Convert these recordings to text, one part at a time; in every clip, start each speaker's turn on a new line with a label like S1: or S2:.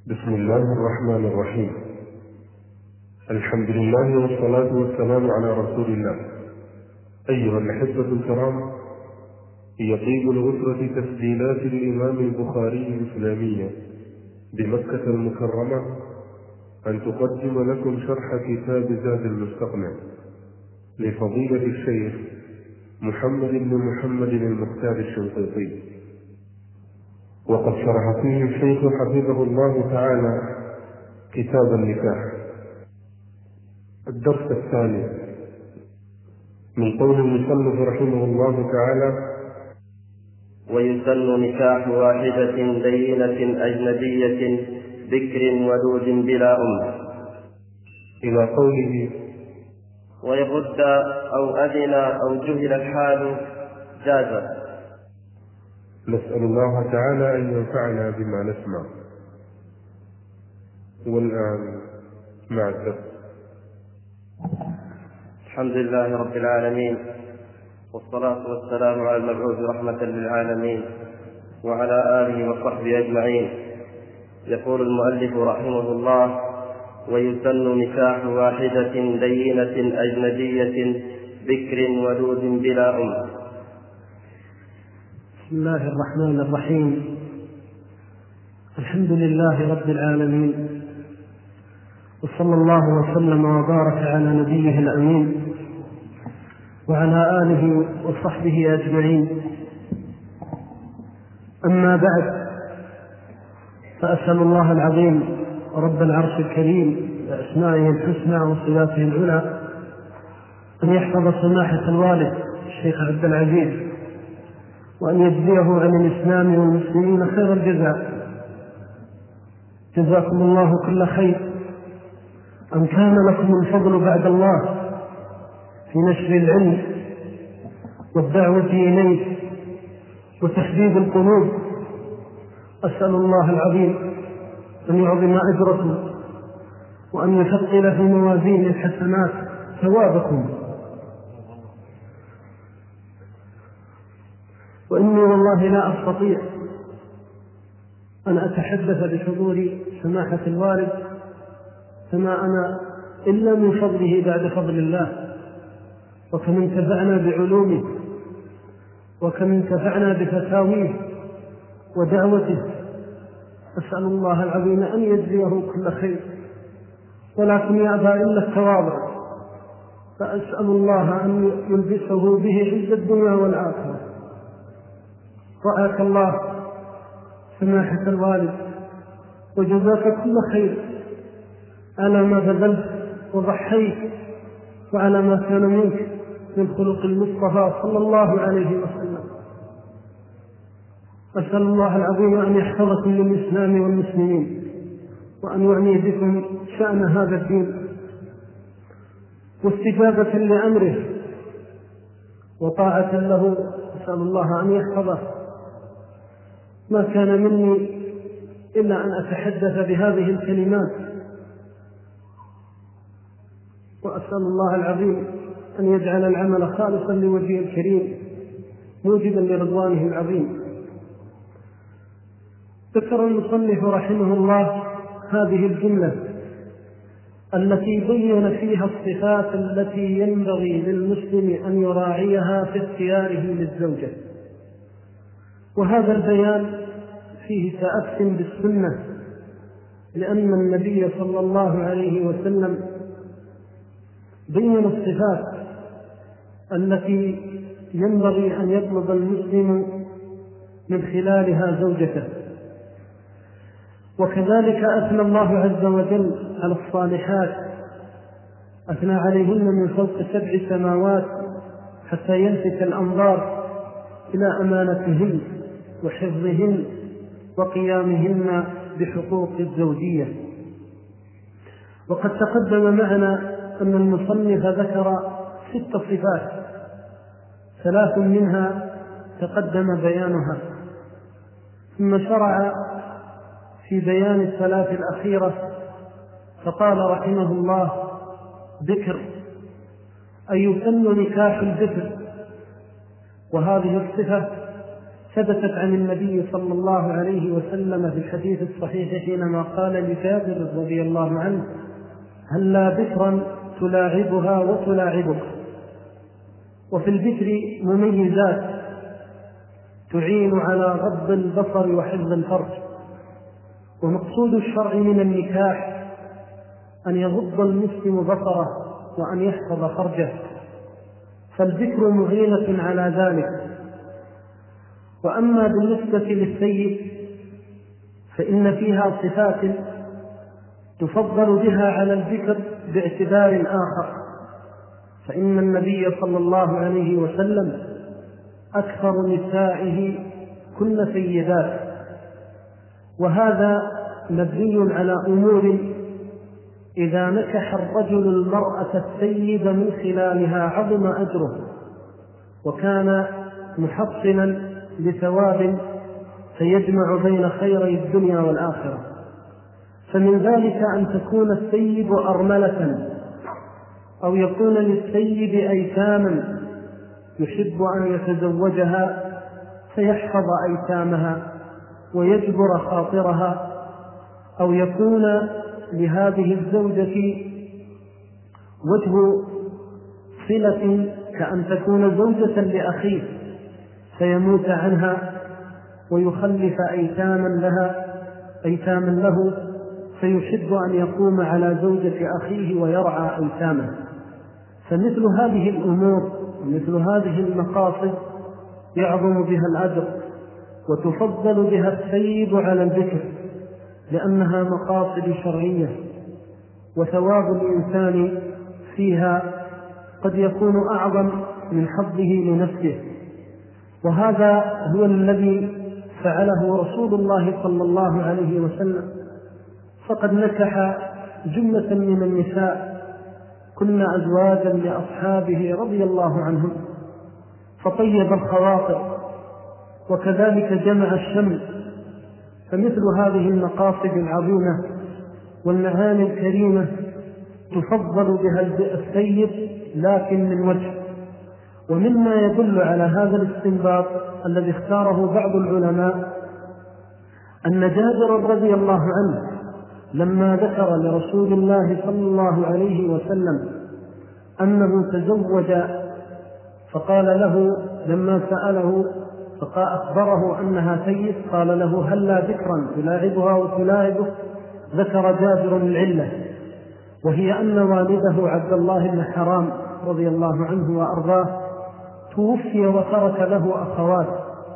S1: بسم الله الرحمن الرحيم. الحمد لله والصلاة والسلام على رسول الله. أيها الأحبة الكرام، يطيب الأسرة تسجيلات الإمام البخاري الإسلامية بمكة المكرمة أن تقدم لكم شرح كتاب زاد المستقنع لفضيلة الشيخ محمد بن محمد المختار الشنقيطي. وقد شرح فيه الشيخ حفظه الله تعالى كتاب النكاح. الدرس الثاني من قول المصنف رحمه الله تعالى:
S2: ويسن نكاح واحدة دينة أجنبية بكر ودود بلا أم،
S1: إلى قوله:
S2: ويرد أو أذن أو جهل الحال جاز.
S1: نسأل الله تعالى أن ينفعنا بما نسمع. والآن مع الدرس.
S2: الحمد لله رب العالمين، والصلاة والسلام على المبعوث رحمة للعالمين وعلى آله وصحبه أجمعين. يقول المؤلف رحمه الله: ويسن نكاح واحدة دينة أجنبية بكر ودود بلا أم.
S3: بسم الله الرحمن الرحيم. الحمد لله رب العالمين، وصلى الله وسلم وبارك على نبيه الأمين وعلى آله وصحبه أجمعين. أما بعد، فأسأل الله العظيم رب العرش الكريم بأسمائه الحسنى وصفاته العلى أن يحفظ سماحة الوالد الشيخ عبد العزيز، وأن يجزيه عن الإسلام والمسلمين خير الجزاء. جزاكم الله كل خير. أن كان لكم الفضل بعد الله في نشر العلم والدعوة إليه وتحديد القلوب. أسأل الله العظيم أن يعظم أجركم وأن يثقل في موازين الحسنات ثوابكم. وإني والله لا أستطيع أن أتحدث بحضور سماحة الوالد فما أنا إلا من فضله بعد فضل الله، وكم انتفعنا بعلومه، وكم انتفعنا بفتاويه ودعوته. أسأل الله العظيم أن يجزيه كل خير، ولكن يأبى إلا التواضع، فأسأل الله أن يلبسه به عز الدنيا والآخرة. رعاك الله سماحة الوالد، وجزاك كل خير على ما بذلت وضحيت وعلى ما كان منك من خلق المصطفى صلى الله عليه وسلم. أسأل الله العظيم أن يحفظكم للإسلام والمسلمين، وأن يعني بكم شأن هذا الدين، واستجابة لأمره وطاعة له. أسأل الله أن يحفظه. ما كان مني إلا أن أتحدث بهذه الكلمات، وأسأل الله العظيم أن يجعل العمل خالصا لوجهه الكريم موجبا لرضوانه العظيم. ذكر المصنف رحمه الله هذه الجملة التي بين فيها الصفات التي ينبغي للمسلم أن يراعيها في اختياره للزوجة، وهذا البيان فيه تأس بالسنة، لأن النبي صلى الله عليه وسلم بين الصفات التي ينبغي أن يطلب المسلم من خلالها زوجته. وكذلك أثنى الله عز وجل على الصالحات، أثنى عليهن من فوق 7 سماوات حتى يلفت الأنظار إلى أمانتهن وحفظهن وقيامهن بحقوق الزوجية. وقد تقدم معنا أن المصنف ذكر 6 صفات، 3 منها تقدم بيانها، ثم شرع في بيان 3 الأخيرة، فقال رحمه الله: ذكر أي يسن نكاح الذكر. وهذه الصفة ثبتت عن النبي صلى الله عليه وسلم في الحديث الصحيح حينما قال لجابر رضي الله عنه: هلا بكرا تلاعبها وتلاعبك. وفي البكر مميزات تعين على غض البصر وحفظ الفرج. ومقصود الشرع من النكاح أن يغض المسلم بصره وأن يحفظ فرجه، فالبكر معينة على ذلك. وأما بالنسبة للسيد فإن فيها صفات تفضل بها على البكر باعتبار آخر، فإن النبي صلى الله عليه وسلم أكثر نسائه كن سيدات، وهذا مبني على أمور: إذا نكح الرجل المرأة السيد من خلالها عظم أجره وكان محصنا لثواب فيجمع بين خيري الدنيا والآخرة. فمن ذلك أن تكون السيد أرملة، أو يكون للسيد أيتاما يحب أن يتزوجها فيحفظ أيتامها ويجبر خاطرها، أو يكون لهذه الزوجة وجه صلة كأن تكون زوجة لأخيه فيموت عنها ويخلف أيتاما له فيحب أن يقوم على زوجة أخيه ويرعى أيتامه. فمثل هذه الأمور ومثل هذه المقاصد يعظم بها الأجر وتفضل بها السيد على البكر، لأنها مقاصد شرعية، وثواب الإنسان فيها قد يكون أعظم من حظه لنفسه. وهذا هو الذي فعله رسول الله صلى الله عليه وسلم، فقد نكح جملة من النساء كن أزواجا لأصحابه رضي الله عنهم، فطيب الخواطر وكذلك جمع الشمل. فمثل هذه المقاصد العظيمة والمعاني الكريمة تفضل بها السيد، لكن من وجه. ومما يدل على هذا الاستنباط الذي اختاره بعض العلماء أن جابر رضي الله عنه لما ذكر لرسول الله صلى الله عليه وسلم أنه تزوج، فقال له لما سأله أخبره أنها سيد قال له: هلا بكرا تلاعبها وتلاعبه. ذكر جابر العلة، وهي أن والده عبد الله بن حرام رضي الله عنه وأرضاه توفي وترك له أخوات،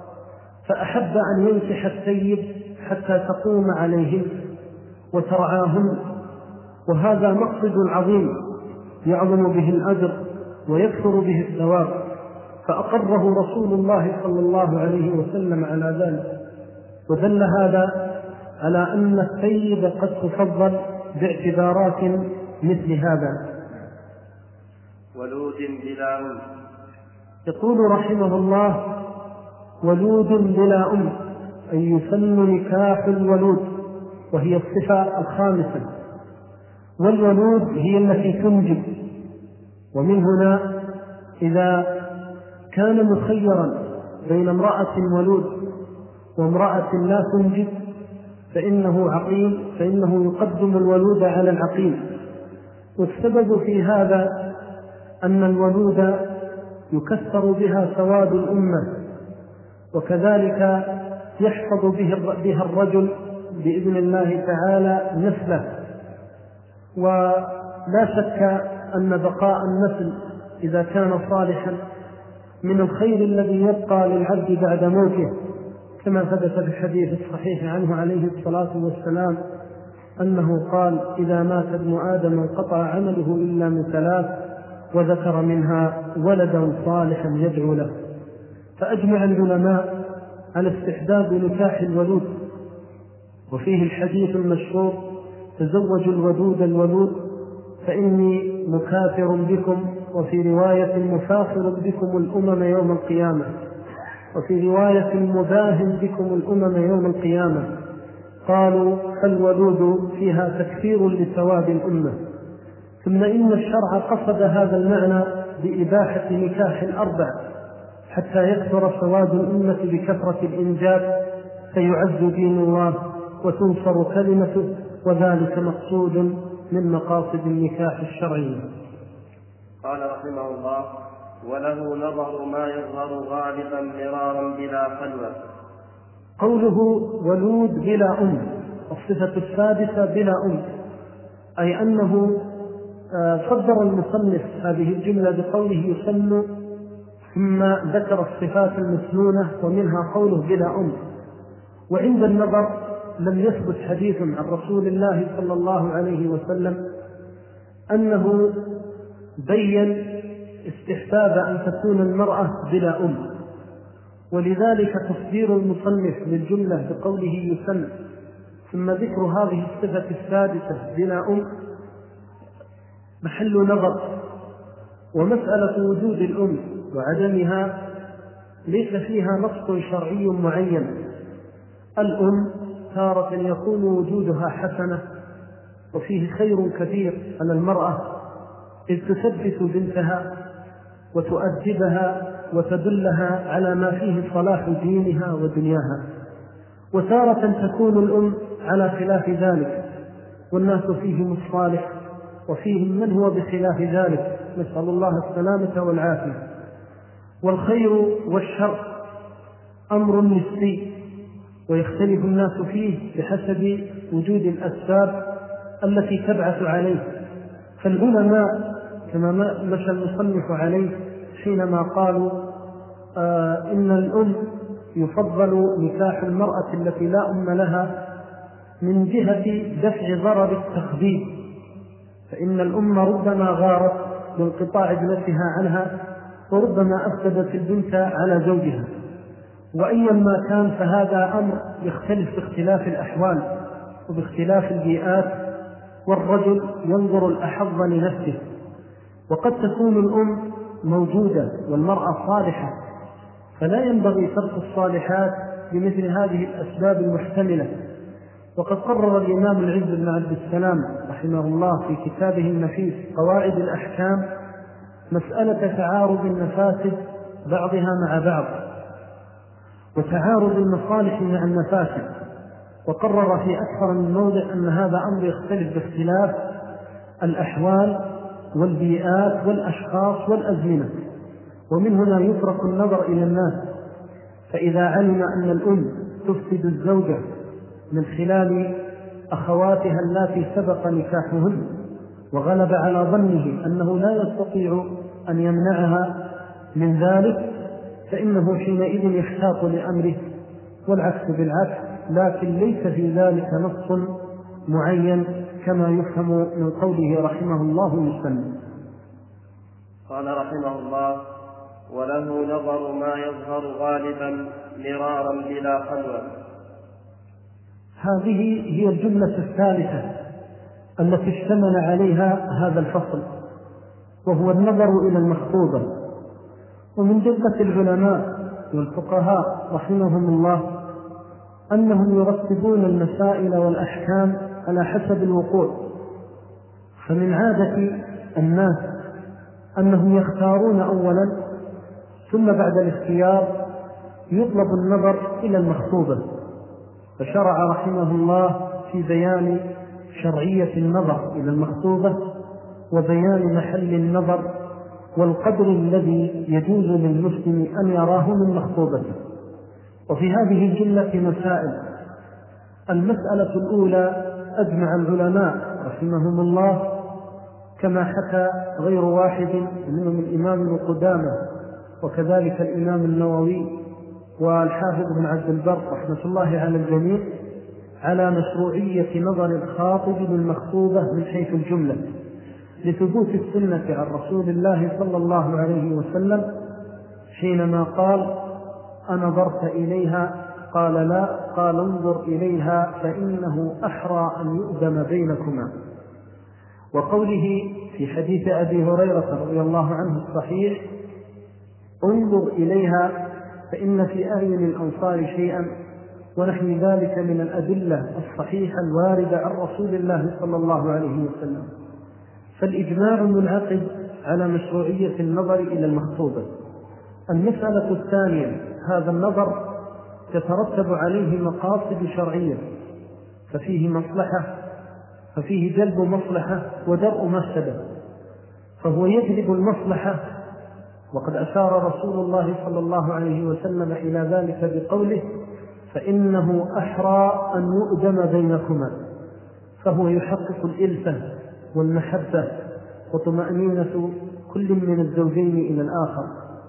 S3: فأحب أن ينكح السيد حتى تقوم عليهم وترعاهم، وهذا مقصد عظيم يعظم به الأجر ويكثر به الثواب، فأقره رسول الله صلى الله عليه وسلم على ذلك. ودل هذا على أن السيد قد تفضل باعتبارات مثل هذا.
S2: ولود بلا أم.
S3: يقول رحمه الله: ولود بلا أم، أي يسن نكاح الولود، وهي الصفة الخامسة. والولود هي التي تنجب، ومن هنا إذا كان مخيرا بين امرأة ولود وامرأة لا تنجب فإنه عقيم، فإنه يقدم الولود على العقيم. والسبب في هذا أن الولود يكثر بها ثواب الأمة، وكذلك يحفظ بها الرجل بإذن الله تعالى نسله. ولا شك أن بقاء النسل إذا كان صالحا من الخير الذي يبقى للعبد بعد موته، كما ثبت في الحديث الصحيح عنه عليه الصلاة والسلام أنه قال: إذا مات ابن آدم انقطع عمله إلا من ثلاث، وذكر منها ولدا صالحا يدعو له. فأجمع العلماء على استحباب نكاح الولود، وفيه الحديث المشهور: تزوجوا الودود الولود فإني مكافر بكم، وفي رواية مفاخر بكم الأمم يوم القيامة، وفي رواية مباهم بكم الأمم يوم القيامة. قالوا: فالولود فيها تكثير لثواب الأمة. ثم إن الشرع قصد هذا المعنى بإباحة نكاح الأربع، حتى يكثر سواد الأمة بكثرة الإنجاب فيعز دين الله وتنصر كلمته، وذلك مقصود من مقاصد النكاح الشرعي.
S2: قال رحمه الله: وله نظر ما يظهر غالبا مرارا بلا خلوة.
S3: قوله ولود بلا أم، الصفة السادسة بلا أم، أي أنه صدر المصنف هذه الجملة بقوله يسن، ثم ذكر الصفات المسنونة ومنها قوله بلا أم. وعند النظر لم يثبت حديث عن رسول الله صلى الله عليه وسلم أنه بين استحباب أن تكون المرأة بلا أم، ولذلك تصدير المصنف للجملة بقوله يسن ثم ذكر هذه الصفة السادسة بلا أم محل نظر. ومسألة وجود الأم وعدمها ليس فيها نص شرعي معين. الأم تارة يكون وجودها حسنة وفيه خير كثير على المرأة، إذ تثبت بنتها وتؤدبها وتدلها على ما فيه صلاح دينها ودنياها. وتارة تكون الأم على خلاف ذلك، والناس فيهم الصالح وفيهم من هو بخلاف ذلك، نسأل الله السلامة والعافية. والخير والشر أمر نسبي ويختلف الناس فيه بحسب وجود الأسباب التي تبعث عليه. فالعلماء كما مشى المصنف عليه حينما قالوا إن الأم يفضل نكاح المرأة التي لا أم لها من جهة دفع ضرر التخدير، فإن الأم ربما غارت بانقطاع ابنتها عنها وربما أفسدت البنت على زوجها. وأيما كان فهذا أمر يختلف باختلاف الأحوال وباختلاف البيئات، والرجل ينظر الأحظ لنفسه. وقد تكون الأم موجودة والمرأة صالحة، فلا ينبغي ترك الصالحات بمثل هذه الأسباب المحتملة. وقد قرر الإمام العز بن عبد السلام رحمه الله في كتابه النفيس قواعد الأحكام مسألة تعارض المفاسد بعضها مع بعض وتعارض المصالح مع المفاسد، وقرر في أكثر من موضع أن هذا أمر يختلف باختلاف الأحوال والبيئات والأشخاص والأزمنة. ومن هنا يترك النظر إلى الناس، فإذا علم أن الأم تفسد الزوجة من خلال أخواتها التي سبق نكاحهن وغلب على ظنه أنه لا يستطيع أن يمنعها من ذلك، فإنه حينئذ يحتاط لأمره، والعكس بالعكس. لكن ليس في ذلك نص معين كما يفهم من قوله رحمه الله يسلم.
S2: قال رحمه الله: وله نظر ما يظهر غالبا مرارا بلا خلوة.
S3: هذه هي الجملة الثالثة التي اشتمل عليها هذا الفصل، وهو النظر إلى المخطوبة. ومن جدة العلماء والفقهاء رحمهم الله أنهم يرتبون المسائل والأحكام على حسب الوقوع. فمن عادة الناس أنهم يختارون أولا، ثم بعد الاختيار يطلب النظر إلى المخطوبة. فشرع رحمه الله في بيان شرعية النظر إلى المخطوبة وبيان محل النظر والقدر الذي يجوز للمسلم أن يراه من مخطوبته. وفي هذه الجملة مسائل. المسألة الأولى أجمع العلماء رحمهم الله كما حكى غير واحد منهم الإمام ابن قدامة وكذلك الإمام النووي والحافظ بن عبد البر رحمة الله على الجميع على مشروعية نظر الخاطب للمخطوبة من حيث الجملة، لثبوت السنة عن رسول الله صلى الله عليه وسلم حينما قال: أنظرت إليها؟ قال: لا. قال: انظر إليها فإنه أحرى أن يؤدم بينكما. وقوله في حديث أبي هريرة رضي الله عنه الصحيح: انظر إليها فإن في أعين الأنصار شيئا، ونحو ذلك من الأدلة الصحيحة الواردة عن رسول الله صلى الله عليه وسلم. فالإجماع منعقد على مشروعية النظر إلى المخطوبة. المسألة الثانية، هذا النظر تترتب عليه مقاصد شرعية، ففيه مصلحة، ففيه جلب مصلحة ودرء مفسدة، فهو يجلب المصلحة، وقد أشار رسول الله صلى الله عليه وسلم إلى ذلك بقوله: فإنه أحرى أن يؤدم بينكما، فهو يحقق الإلفة والمحبة وطمأنينة كل من الزوجين إلى الآخر.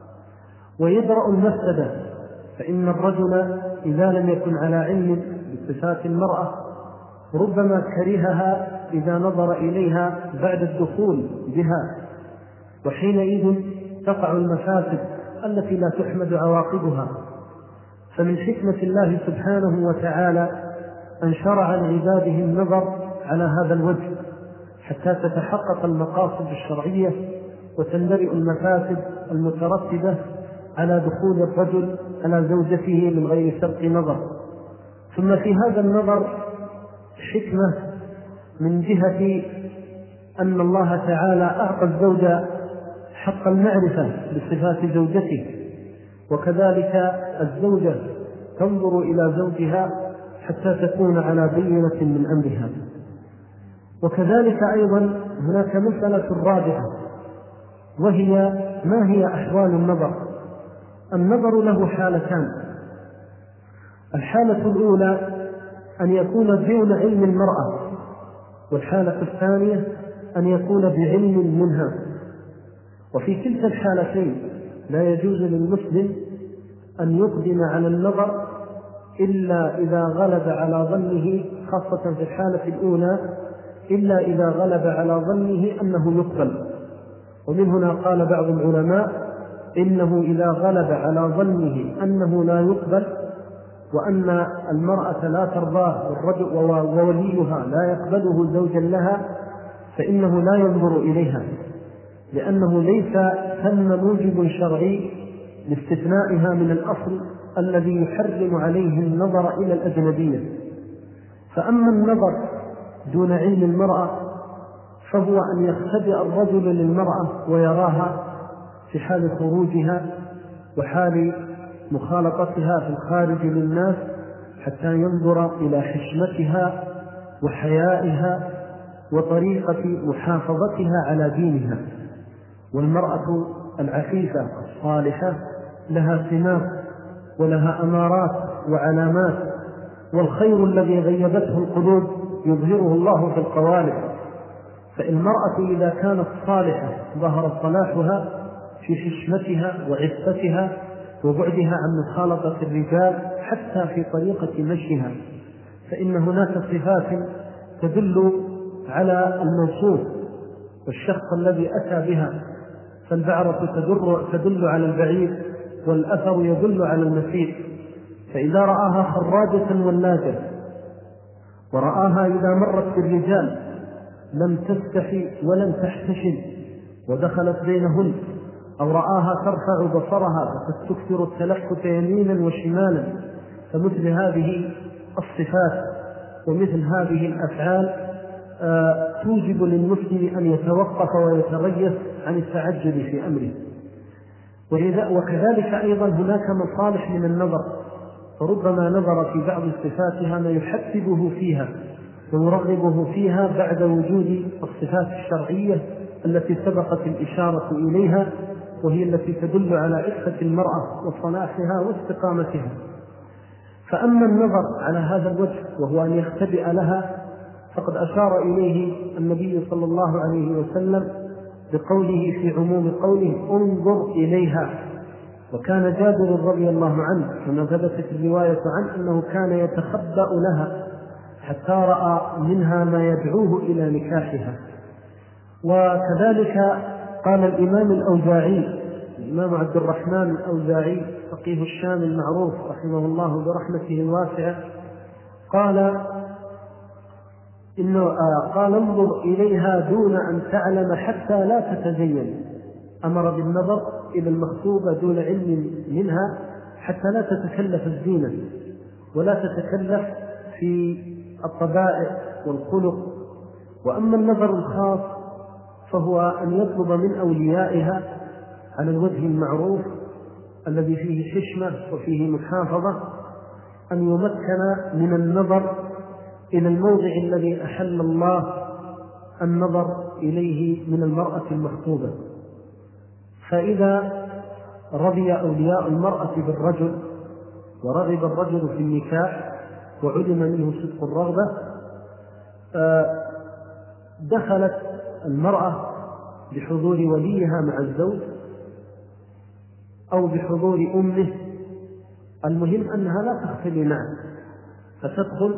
S3: ويدرأ المفسدة، فإن الرجل إذا لم يكن على علم بصفات المرأة ربما كرهها إذا نظر إليها بعد الدخول بها، وحينئذ تقع المفاسد التي لا تحمد عواقبها. فمن حكمة الله سبحانه وتعالى أن شرع لعباده النظر على هذا الوجه حتى تتحقق المقاصد الشرعية وتندرئ المفاسد المترتبة على دخول الرجل على زوجته من غير سبق نظر. ثم في هذا النظر حكمة من جهة أن الله تعالى أعطى الزوج حق المعرفة بصفات زوجته، وكذلك الزوجة تنظر إلى زوجها حتى تكون على بينة من أمرها. وكذلك أيضا هناك مسألة رابعة، وهي ما هي أحوال النظر. النظر له حالتان: الحالة الأولى أن يكون دون علم المرأة، والحالة الثانية أن يكون بعلم منها. وفي كلتا الحالتين لا يجوز للمسلم أن يقدم على النظر إلا إذا غلب على ظنه، خاصة في الحالة الأولى، إلا إذا غلب على ظنه أنه يقبل. ومن هنا قال بعض العلماء إنه إذا غلب على ظنه أنه لا يقبل، وأن المرأة لا ترضاه ووليها لا يقبله زوجا لها، فإنه لا ينظر إليها، لأنه ليس ثم موجب شرعي لاستثنائها من الأصل الذي يحرم عليه النظر إلى الأجنبية. فأما النظر دون علم المرأة فهو أن يختبئ الرجل للمرأة ويراها في حال خروجها وحال مخالطتها في الخارج للناس، حتى ينظر إلى حشمتها وحيائها وطريقة محافظتها على دينها. والمرأة العفيفة الصالحة لها سمات ولها أمارات وعلامات، والخير الذي غيبته القلوب يظهره الله في القوالب. فالمرأة إذا كانت صالحة ظهر صلاحها في حشمتها وعفتها وبعدها عن مخالطة الرجال حتى في طريقة مشيها، فإن هناك صفات تدل على الموصوف والشخص الذي أتى بها. فالبعرة تدل على البعير، والأثر يدل على المسير. فإذا رآها خراجة ولاجة ورآها إذا مرت بالرجال لم تستحي ولم تحتشم ودخلت بينهن، أو رآها ترفع بصرها فقد تكثر التلفت يمينا وشمالا، فمثل هذه الصفات ومثل هذه الأفعال توجب للمسلم أن يتوقف ويتريث عن التعجل في أمره. وكذلك أيضا هناك مصالح من النظر، فربما نظر في بعض صفاتها ما يحببه فيها ويرغبه فيها بعد وجود الصفات الشرعية التي سبقت الإشارة إليها، وهي التي تدل على عفة المرأة وصلاحها واستقامتها. فأما النظر على هذا الوجه وهو أن يختبئ لها، فقد أشار إليه النبي صلى الله عليه وسلم بقوله في عموم قوله: انظر إليها. وكان جابر رضي الله عنه كما ثبتت الرواية عنه أنه كان يتخبأ لها حتى رأى منها ما يدعوه إلى نكاحها. وكذلك قال الإمام الأوزاعي، الإمام عبد الرحمن الأوزاعي فقيه الشام المعروف رحمه الله برحمته الواسعة، قال انظر إليها دون أن تعلم حتى لا تتزين. أمر بالنظر إلى المخطوبة دون علم منها حتى لا تتكلف الزينة ولا تتكلف في الطبائع والخلق. وأما النظر الخاص فهو أن يطلب من أوليائها على الوجه المعروف الذي فيه حشمة وفيه محافظة أن يمكن من النظر إلى الموضع الذي أحل الله النظر إليه من المرأة المخطوبة. فإذا رضي أولياء المرأة بالرجل ورغب الرجل في النكاح وعلم منه صدق الرغبة، دخلت المرأة بحضور وليها مع الزوج أو بحضور أمه، المهم أنها لا تختلي معه، فتدخل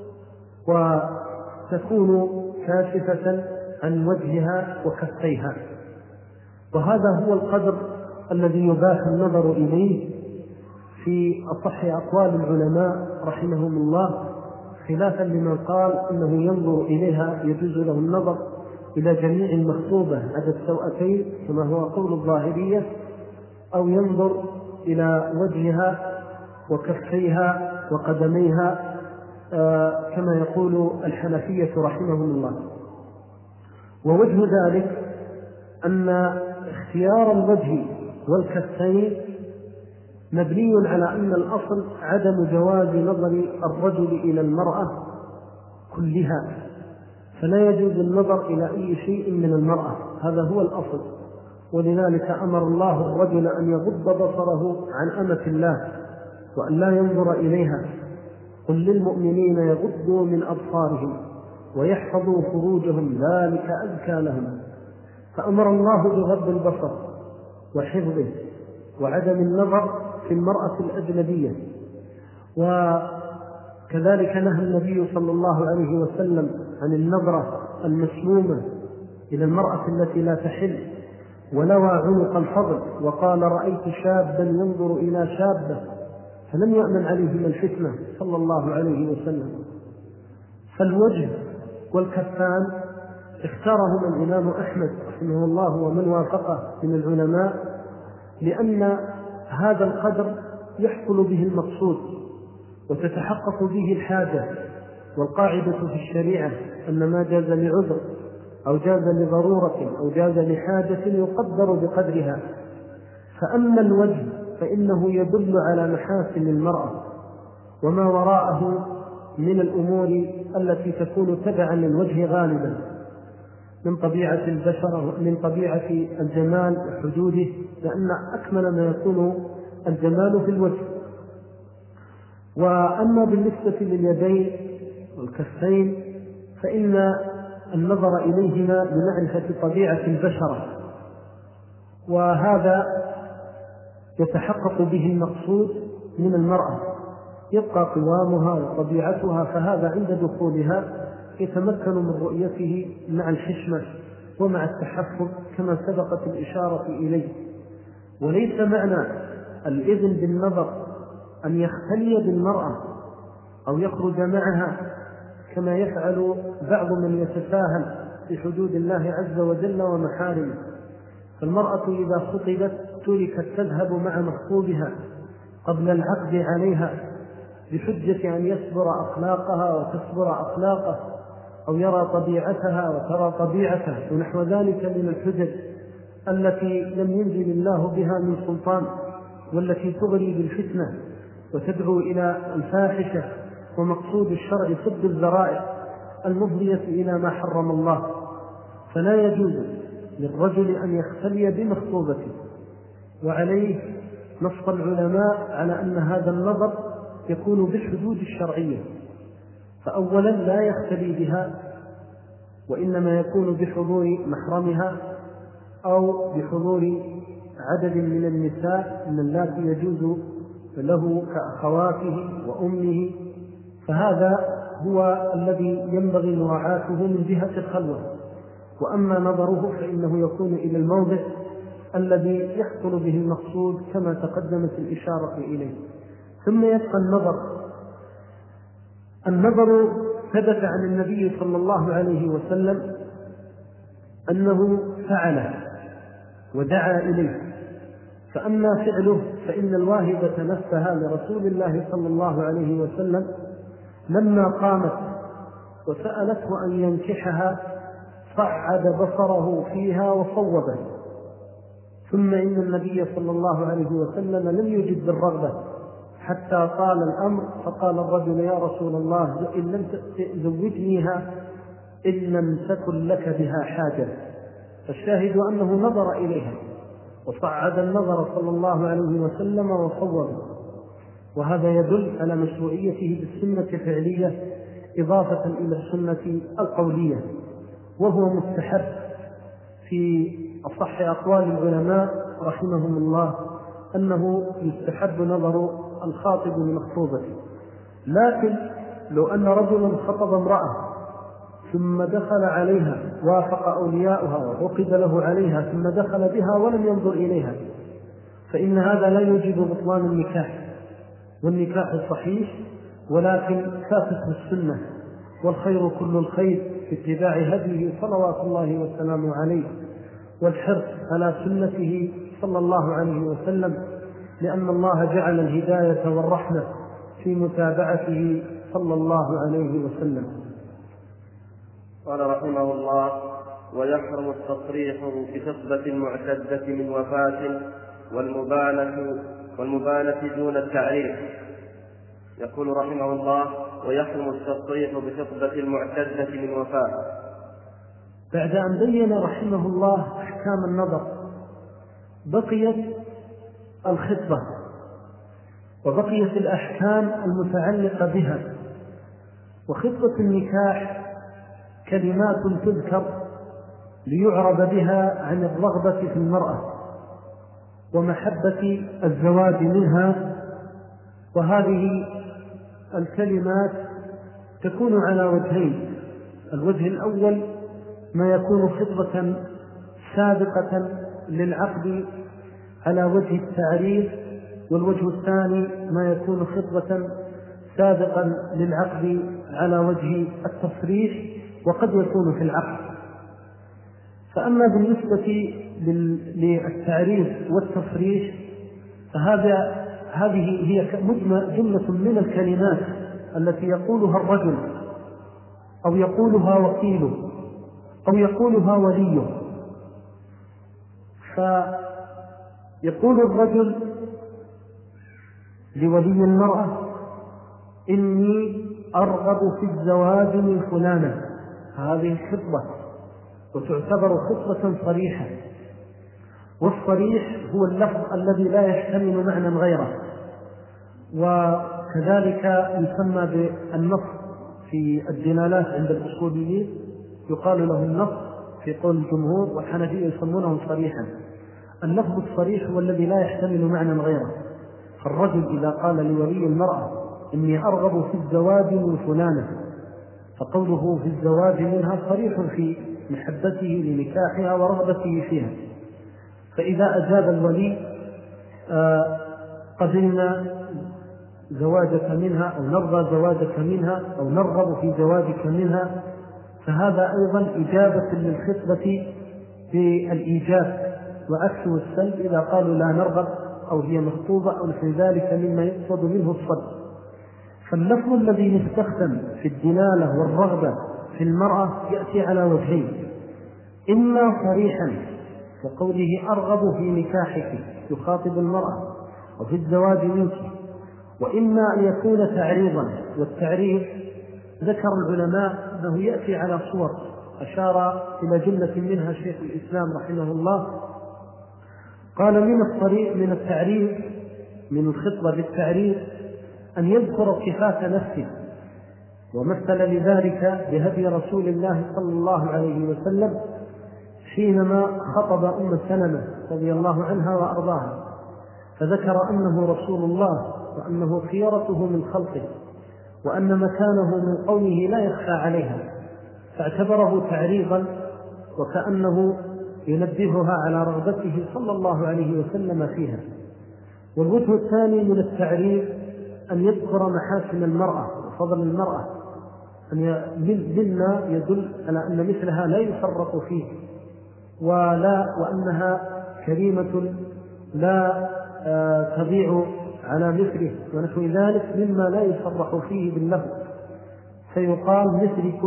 S3: وتكون كاشفة عن وجهها وكفيها، وهذا هو القدر الذي يباح النظر إليه في أصح أقوال العلماء رحمهم الله، خلافا لمن قال إنه ينظر إليها يجوز له النظر إلى جميع المخطوبة عدا السوأتين كما هو قول الظاهرية، أو ينظر إلى وجهها وكفيها وقدميها كما يقول الحنفية رحمهم الله. ووجه ذلك أن اختيار الوجه والكفين مبني على أن الأصل عدم جواز نظر الرجل إلى المرأة كلها، فلا يجوز النظر إلى أي شيء من المرأة، هذا هو الأصل. ولذلك أمر الله الرجل أن يغض بصره عن أمة الله وأن لا ينظر إليها. قل للمؤمنين يغضوا من أبصارهم ويحفظوا فروجهم ذلك أزكى لهم. فأمر الله بغض البصر وحفظه وعدم النظر في المرأة الأجنبية. وكذلك نهى النبي صلى الله عليه وسلم عن النظرة المسمومة إلى المرأة التي لا تحل، ولوى عنق الفضل وقال رأيت شابا ينظر إلى شابة فلم يأمن عليه من الفتنة صلى الله عليه وسلم. فالوجه والكفان اختارهم الإمام أحمد رحمه الله ومن وافقه من العلماء، لأن هذا القدر يحصل به المقصود وتتحقق به الحاجة. والقاعدة في الشريعة أن ما جاز لعذر أو جاز لضرورة أو جاز لحاجة يقدر بقدرها. فأما الوجه فإنه يدل على محاسن المرأة وما وراءه من الأمور التي تكون تبعا للوجه غالبا من طبيعة البشر، من طبيعة الجمال وحدوده، لأن أكمل ما يكون الجمال في الوجه. وأما بالنسبة لليدين والكفين فإن النظر إليهما بمعرفة طبيعة البشرة، وهذا يتحقق به المقصود من المرأة، يبقى قوامها وطبيعتها، فهذا عند دخولها يتمكن من رؤيته مع الحشمة ومع التحفظ كما سبقت الإشارة إليه. وليس معنى الإذن بالنظر أن يختلي بالمرأة أو يخرج معها كما يفعل بعض من يتساهل في حدود الله عز وجل ومحارمه. فالمرأة إذا خطبت تركت تذهب مع مخطوبها قبل العقد عليها بحجة أن يصبر أخلاقها وتصبر أخلاقه، أو يرى طبيعتها وترى طبيعته ونحو ذلك من الحجج التي لم ينزل الله بها من سلطان، والتي تغري بالفتنة وتدعو إلى الفاحشة، ومقصود الشرع سد الذرائع المفضية إلى ما حرم الله. فلا يجوز للرجل أن يختلي بمخطوبته، وعليه نص العلماء على أن هذا النظر يكون بالحدود الشرعية. فأولا لا يختلي بها، وإنما يكون بحضور محرمها أو بحضور عدد من النساء من اللاتي يجوز له كأخواته وأمه، فهذا هو الذي ينبغي مراعاته من جهة الخلوة. وأما نظره فإنه يكون إلى الموضع الذي يحصل به المقصود كما تقدمت الإشارة إليه. ثم يبقى النظر ثبت عن النبي صلى الله عليه وسلم أنه فعله ودعا إليه. فأما فعله فإن الواهبة نفسها لرسول الله صلى الله عليه وسلم لما قامت وسألته أن ينكحها صعد بصره فيها وصوبه، ثم إن النبي صلى الله عليه وسلم لم يجد بالرغبة حتى طال الأمر، فقال الرجل: يا رسول الله إن لم تزوجنيها إن لم تكن لك بها حاجة. فالشاهد أنه نظر إليها وصعد النظر صلى الله عليه وسلم وصوب، وهذا يدل على مشروعيته بالسنة الفعلية إضافة إلى السنة القولية، وهو مستحب في أصح أقوال العلماء رحمهم الله أنه يستحب نظر الخاطب لمخطوبة. لكن لو أن رجلا خطب امرأة ثم دخل عليها وافق أولياؤها وعقد له عليها ثم دخل بها ولم ينظر إليها، فإن هذا لا يوجب بطلان النكاح، والنكاح صحيح ولكن فاتته السنة، والخير كل الخير في اتباع هديه صلوات الله والسلام عليه والحرص على سنته صلى الله عليه وسلم، لأن الله جعل الهداية والرحمة في متابعته صلى الله عليه وسلم.
S2: قال رحمه الله: ويحرم التصريح بخطبة المعتدة من وفاة والمبانة دون التعريف. يقول رحمه الله: ويحرم التصريح بخطبة المعتدة من وفاة.
S3: بعد أن بين رحمه الله أحكام النظر بقيت الخطبة وبقيت الأحكام المتعلقة بها. وخطبة النكاح كلمات تذكر ليعرب بها عن الرغبة في المرأة ومحبة الزواج منها، وهذه الكلمات تكون على وجهين: الوجه الأول ما يكون خطبة سابقة للعقد على وجه التعريف، والوجه الثاني ما يكون خطبة سابقا للعقد على وجه التصريح، وقد يكون في العقد. فأما بالنسبة للتعريف والتصريح هذه هي جملة من الكلمات التي يقولها الرجل أو يقولها وكيله أو يقولها وليه. فيقول الرجل لولي المرأة: إني أرغب في الزواج من فلانة. هذه خطبة وتعتبر خطبة صريحة، والصريح هو اللفظ الذي لا يحتمل معنى غيره، وكذلك يسمى بالنص في الدلالات عند الأصوليين، يقال له النص في قول الجمهور، والحنفية يسمونه صريحا. اللفظ الصريح هو الذي لا يحتمل معنى غيره. فالرجل إذا قال لولي المرأة: إني أرغب في الزواج من فلانة، فقوله في الزواج منها صريح في محبته لنكاحها ورغبته فيها. فإذا أجاب الولي: قبلنا زواجك منها، أو نرضى زواجك منها، أو نرغب في زواجك منها، فهذا أيضا إجابة للخطبة بالإيجاب، وعكسه السلب إذا قالوا لا نرغب أو هي مخطوبة أو في ذلك مما يقصد منه الصد. فاللفظ الذي يستخدم في الدلالة والرغبة في المرأة يأتي على وجهين: إما صريحا كقوله أرغب في نكاحك يخاطب المرأة وفي الزواج منك، وإما أن يكون تعريضا. والتعريض ذكر العلماء أنه يأتي على صور أشار إلى جملة منها شيخ الإسلام رحمه الله. قال: من التعريض، من الخطبة بالتعريض، أن يذكر صفات نفسه، ومثل لذلك بهدي رسول الله صلى الله عليه وسلم حينما خطب أم سلمة رضي الله عنها وأرضاها، فذكر أنه رسول الله وأنه خيرته من خلقه وأن مكانه من قومه لا يخفى عليها، فاعتبره تعريضا وكأنه ينبهها على رغبته صلى الله عليه وسلم فيها. والوجه الثاني من التعريض أن يذكر محاسن المرأة وفضل المرأة، مما يدل على أن مثلها لا يفرق فيه وأنها كريمة لا تضيع على مثله ونحو ذلك مما لا يفرق فيه باللفظ، فيقال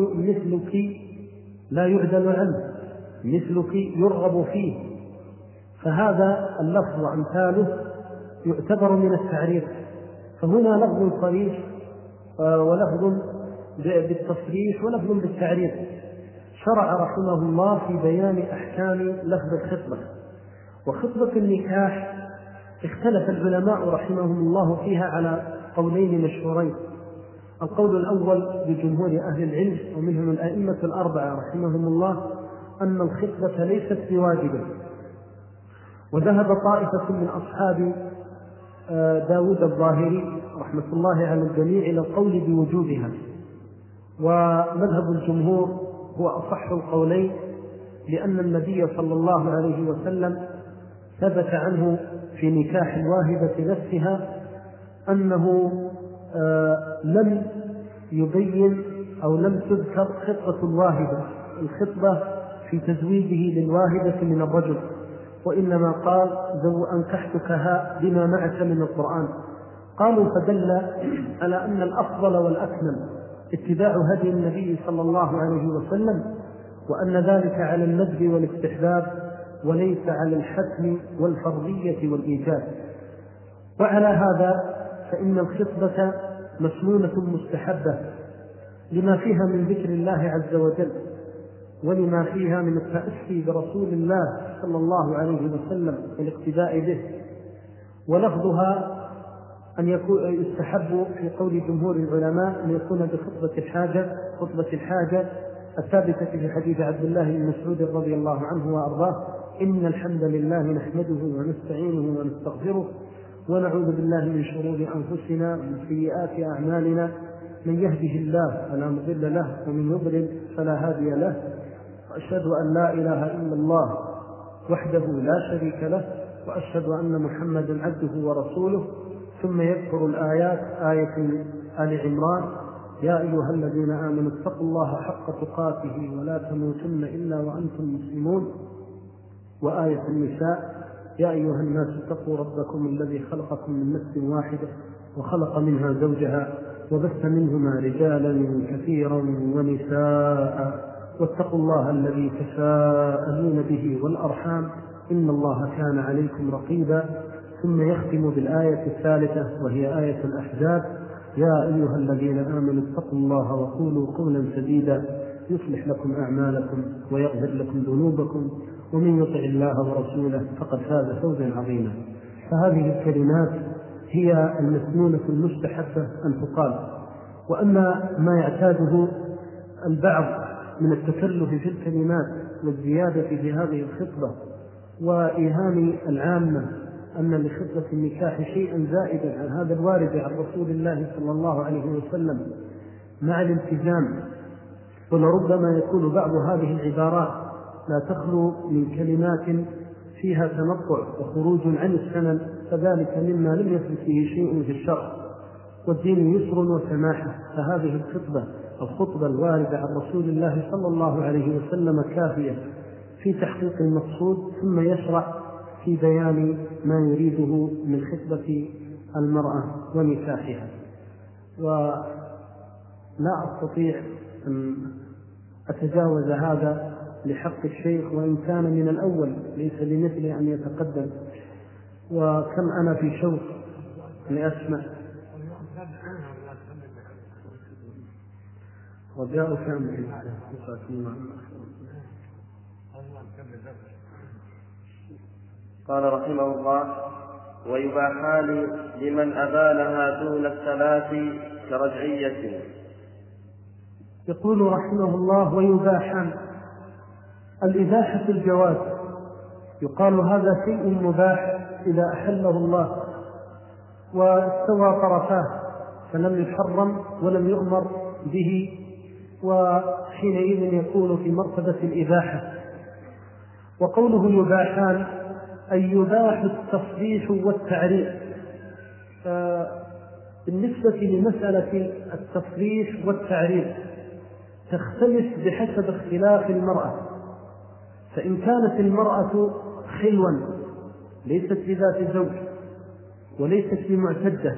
S3: مثلك لا يعدل عنه، مثلك يرغب فيه. فهذا اللفظ وأمثاله يعتبر من التعريف. فهنا لفظ صريح ولفظ بالتصريح ولفظ بالتعريف. شرع رحمه الله في بيان أحكام لفظ الخطبة. وخطبة النكاح اختلف العلماء رحمهم الله فيها على قولين مشهورين. القول الأول لجمهور أهل العلم ومنهم الأئمة الأربعة رحمهم الله أن الخطبة ليست بواجبة، وذهب طائفة من أصحاب داود الظاهري رحمة الله على الجميع إلى القول بوجوبها، ومذهب الجمهور هو أصح القولين، لأن النبي صلى الله عليه وسلم ثبت عنه في نكاح الواهبة نفسها أنه لم يبين أو لم تذكر خطبة الواهبة، الخطبة في تزويجه للواهبة من الرجل، وإنما قال أنكحتكها بما معك من القرآن. قالوا فدل على أن الأفضل والأكمل اتباع هدي النبي صلى الله عليه وسلم، وأن ذلك على الندب والاستحباب وليس على الحتم والفرضية والإيجاب. وعلى هذا فإن الخطبة مسنونة مستحبة لما فيها من ذكر الله عز وجل، ولما فيها من التأسي برسول الله صلى الله عليه وسلم والاقتداء به. ولفظها أن يكون يستحب في قول جمهور العلماء أن يكون بخطبة الحاجة الثابتة في حديث عبد الله بن مسعود رضي الله عنه وأرضاه: إن الحمد لله نحمده ونستعينه ونستغفره ونعوذ بالله من شرور أنفسنا ومن سيئات أعمالنا، من يهده الله فلا مضل له ومن يضلل فلا هادي له، وأشهد أن لا إله إلا الله وحده لا شريك له، وأشهد أن محمدا عبده ورسوله. ثم يذكر الآيات، آية آل عمران: يا أيها الذين آمنوا اتقوا الله حق تقاته ولا تموتن إلا وأنتم مسلمون. وآية النساء: يا أيها الناس اتقوا ربكم الذي خلقكم من نفس واحدة وخلق منها زوجها وبث منهما رجالا كثيرا ونساء واتقوا الله الذي تساءلون به والأرحام إن الله كان عليكم رقيبا. ثم يختم بالآية الثالثة وهي آية الأحزاب: يا أيها الذين آمنوا اتقوا الله وقولوا قولا سديدا يصلح لكم أعمالكم ويغفر لكم ذنوبكم ومن يطع الله ورسوله فقد فاز فوزا عظيما. فهذه الكلمات هي المسنونة المستحبة أن تقال. وأما ما يعتاده البعض من التكلف في الكلمات والزيادة في هذه الخطبة وإيهام العامة أن لخطبة النكاح شيئا زائدا عن هذا الوارد عن رسول الله صلى الله عليه وسلم مع الالتزام، ولربما يكون بعض هذه العبارات لا تخلو من كلمات فيها تنطع وخروج عن السنن، فذلك مما لم يثبت فيه شيء في الشرع، والدين يسر وسماحة. فهذه الخطبة الواردة عن رسول الله صلى الله عليه وسلم كافية في تحقيق المقصود، ثم يشرع في بيان ما يريده من خطبة المرأة ونكاحها. ولا أستطيع أن أتجاوز هذا لحق الشيخ، وإن كان من الأول ليس لمثل أن يتقدم، وكم أنا في شوق لأسمع. وجاءوا كامل
S2: قال رحمه الله: ويباحان لمن أبانها دون الثلاث كرجعية.
S3: يقول رحمه الله: ويباحان. الإباحة الجواز، يقال هذا شيء مباح إذا أحله الله واستوى طرفاه، فلم يحرم ولم يؤمر به، وحينئذ يكون في مرتبة الإباحة. وقوله يباحان أي يباح التصريح والتعريف. بالنسبة لمسألة التصريح والتعريف تختلف بحسب اختلاف المرأة. فإن كانت المرأة خلوا ليست بذات زوج وليست بمعتدة،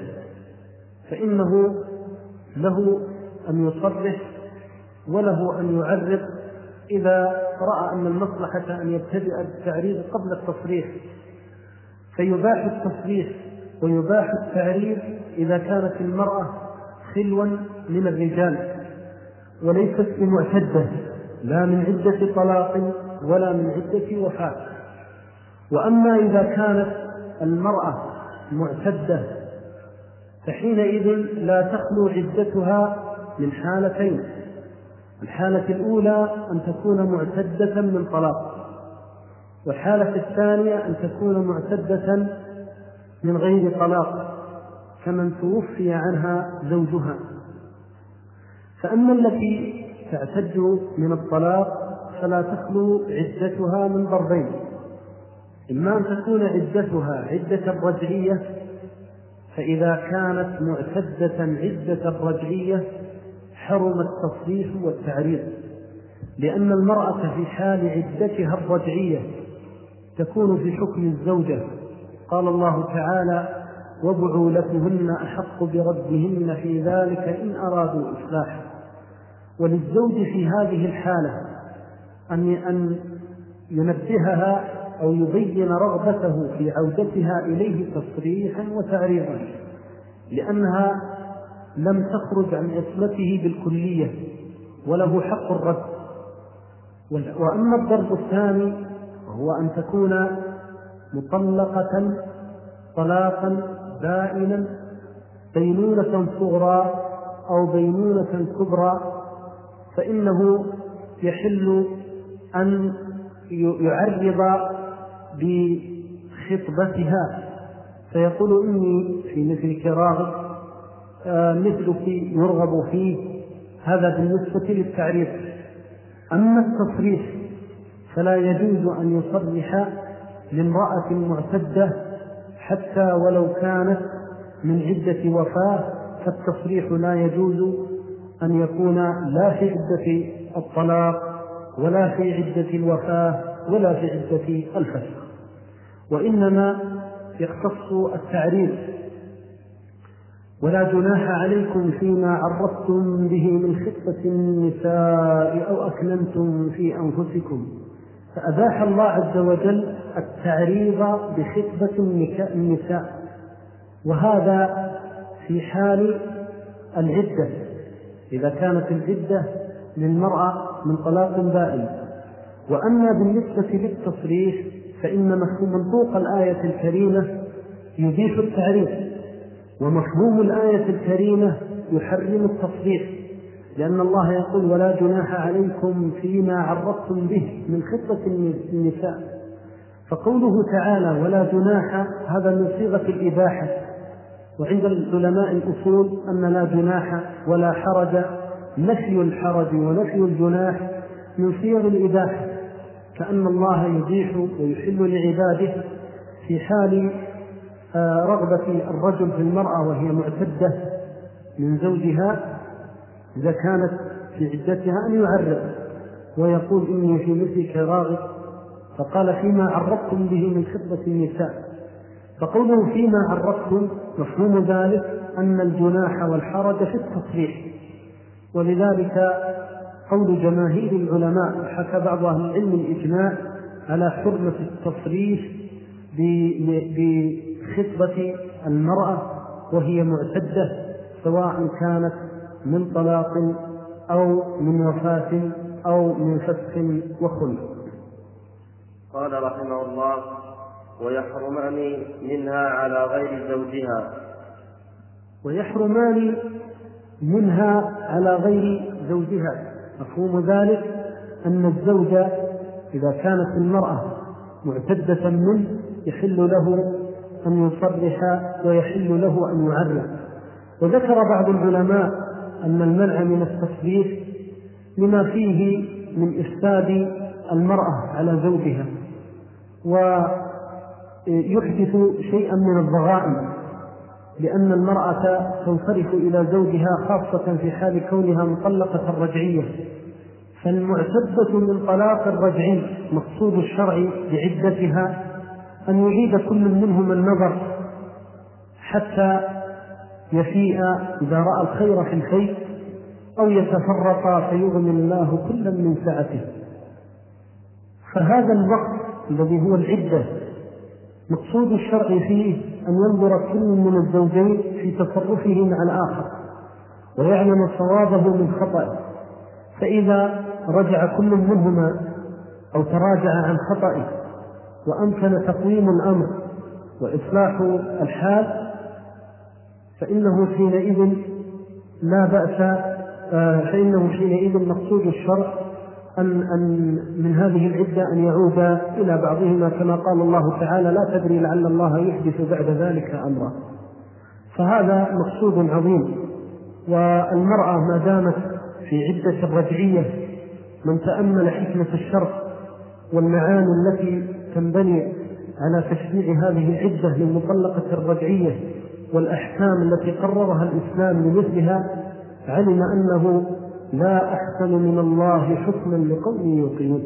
S3: فإنه له أن يصرح وله أن يعرف إذا رأى أن المصلحة أن يبتدئ بالتعريض قبل التصريح فيباح التصريح ويباح التعريض إذا كانت المرأة خلوا من الرجال وليست بمعتدة لا من عدة طلاق ولا من عدة وفاة. وأما إذا كانت المرأة معتدة فحينئذ لا تخلو عدتها من حالتين: الحالة الأولى أن تكون معتدة من طلاق، والحالة الثانية أن تكون معتدة من غير طلاق كمن توفي عنها زوجها. فأما التي تعتد من الطلاق فلا تخلو عدتها من ضربين: إما أن تكون عدتها عدة رجعية، فإذا كانت معتدة عدة رجعية حرم التصريح والتعريض، لأن المرأة في حال عدتها الرجعية تكون في حكم الزوجة. قال الله تعالى: وبعولتهن أحق بردهن في ذلك إن أرادوا إصلاحا. وللزوج في هذه الحالة أن ينبهها أو يبين رغبته في عودتها إليه تصريحا وتعريضا، لأنها لم تخرج عن عصمته بالكلية وله حق الرد. وأما الضرب الثاني وهو أن تكون مطلقة طلاقا بائنا بينونة صغرى أو بينونة كبرى، فإنه يحل أن يعرض بخطبتها فيقول: إني في مثلك راغب، مثلك يرغب فيه. هذا بالنسبة للتعريف. أما التصريح فلا يجوز أن يصرح لامرأة معتدة حتى ولو كانت من عدة وفاة، فالتصريح لا يجوز أن يكون لا في عدة الطلاق ولا في عدة الوفاة ولا في عدة الفسخ، وإنما يختص التعريف. ولا جناح عليكم فيما عرضتم به من خطبة النساء أو أكننتم في أنفسكم. فأباح الله عز وجل التعريض بخطبة النساء، وهذا في حال العدة إذا كانت العدة للمرأة من طلاق بائن. وأما بالنسبة للتصريح فإن منطوق الآية الكريمة يبيح التعريف، ومفهوم الآية الكريمة يحرم التصريح، لأن الله يقول: ولا جناح عليكم فيما عرضتم به من خطبة النساء. فقوله تعالى ولا جناح هذا من صيغة الإباحة، وعند العلماء الأصول أن لا جناح ولا حرج، نفي الحرج ونفي الجناح من صيغ الإباحة، كأن الله يبيح ويحل لعباده في حال رغبة الرجل في المرأة وهي معتدة من زوجها إذا كانت في عدتها أن يعرض ويقول: إني في مثلك راغب. فقال: فيما عرضتم به من خطبة النساء. فقوله فيما عرضتم مفهوم ذلك أن الجناح والحرج في التصريح، ولذلك قول جماهير العلماء حكى بعض أهل العلم الإجماع على حرمة التصريح بخطبة المرأة وهي معتدة، سواء كانت من طلاق أو من وفاة أو من فسخ وخلع.
S2: قال رحمه الله: ويحرمان منها على غير زوجها.
S3: ويحرمان منها على غير زوجها، مفهوم ذلك أن الزوج إذا كانت المرأة معتدة منه يحل له أن يصرح ويحل له أن يعرف. وذكر بعض العلماء أن المنع من التصريح لما فيه من إفساد المرأة على زوجها، ويحدث شيئا من الضغائن، لأن المرأة تنصرف إلى زوجها خاصة في حال كونها مطلقة رجعية. فالمعتدة من طلاق الرجعي مقصود الشرع بعدتها أن يعيد كل منهم النظر حتى يفيء إذا رأى الخير في الخير، أو يتفرق فيغني الله كلا من سعته. فهذا الوقت الذي هو العدة مقصود الشرع فيه أن ينظر كل من الزوجين في تصرفه مع الآخر ويعلم صوابه من خطأه، فإذا رجع كل منهما أو تراجع عن خطأه وأمكن تقويم الأمر وإصلاح الحال فإنه حينئذ لا بأس، فإنه حينئذ مقصود الشرع أن من هذه العدة أن يعود إلى بعضهما كما قال الله تعالى: لا تدري لعل الله يحدث بعد ذلك أمرا. فهذا مقصود عظيم. والمرأة ما دامت في عدة الرجعية من تأمل حكمة الشرع والمعاني التي تنبني على تشريع هذه العدة للمطلقة الرجعية والأحكام التي قررها الإسلام لمثلها علم أنه لا أحسن من الله حكما لقوم يوقنون.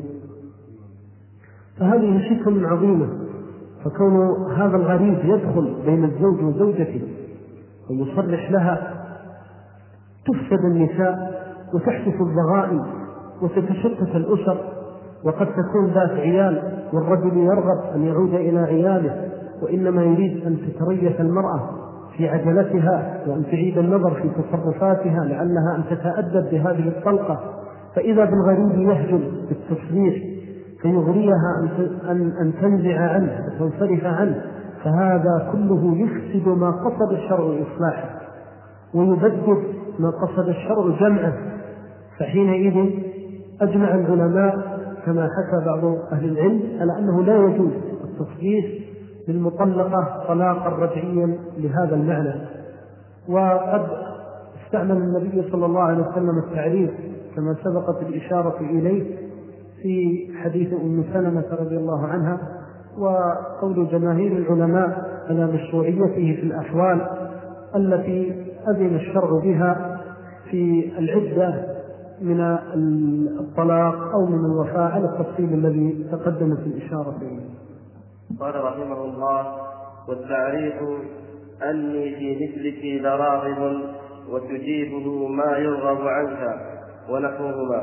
S3: فهذه حكم عظيمة، فكون هذا الغريب يدخل بين الزوج وزوجته ويصرح لها تفسد النساء وتحدث الضغائن وتتشتت الأسر، وقد تكون ذات عيال والرجل يرغب أن يعود إلى عياله وإنما يريد أن تتريث المرأة في عجلتها وأن تعيد النظر في تصرفاتها لعلها أن تتأدب بهذه الطلقة، فإذا بالغريب يهجم بالتصريح فيغريها أن تنزع عنه وتنصرف عنه، فهذا كله يفسد ما قصد الشرع إصلاحه ويبدد ما قصد الشرع جمعه. فحينئذ أجمع العلماء كما حكى بعض أهل العلم على أنه لا يجوز التصريح للمطلقة طلاقا رجعيا لهذا المعنى. وقد استعمل النبي صلى الله عليه وسلم التعريف كما سبقت الإشارة إليه في حديث أم سلمة رضي الله عنها، وقول جماهير العلماء على مشروعيته في الأحوال التي أذن الشرع بها في العدة من الطلاق أو من الوفاة على التفصيل الذي تقدمت الإشارة إليه.
S2: قال رحمه الله: والتعريف أني في مثلك لراغب وتجيبه ما يرغب عنك ونحوهما.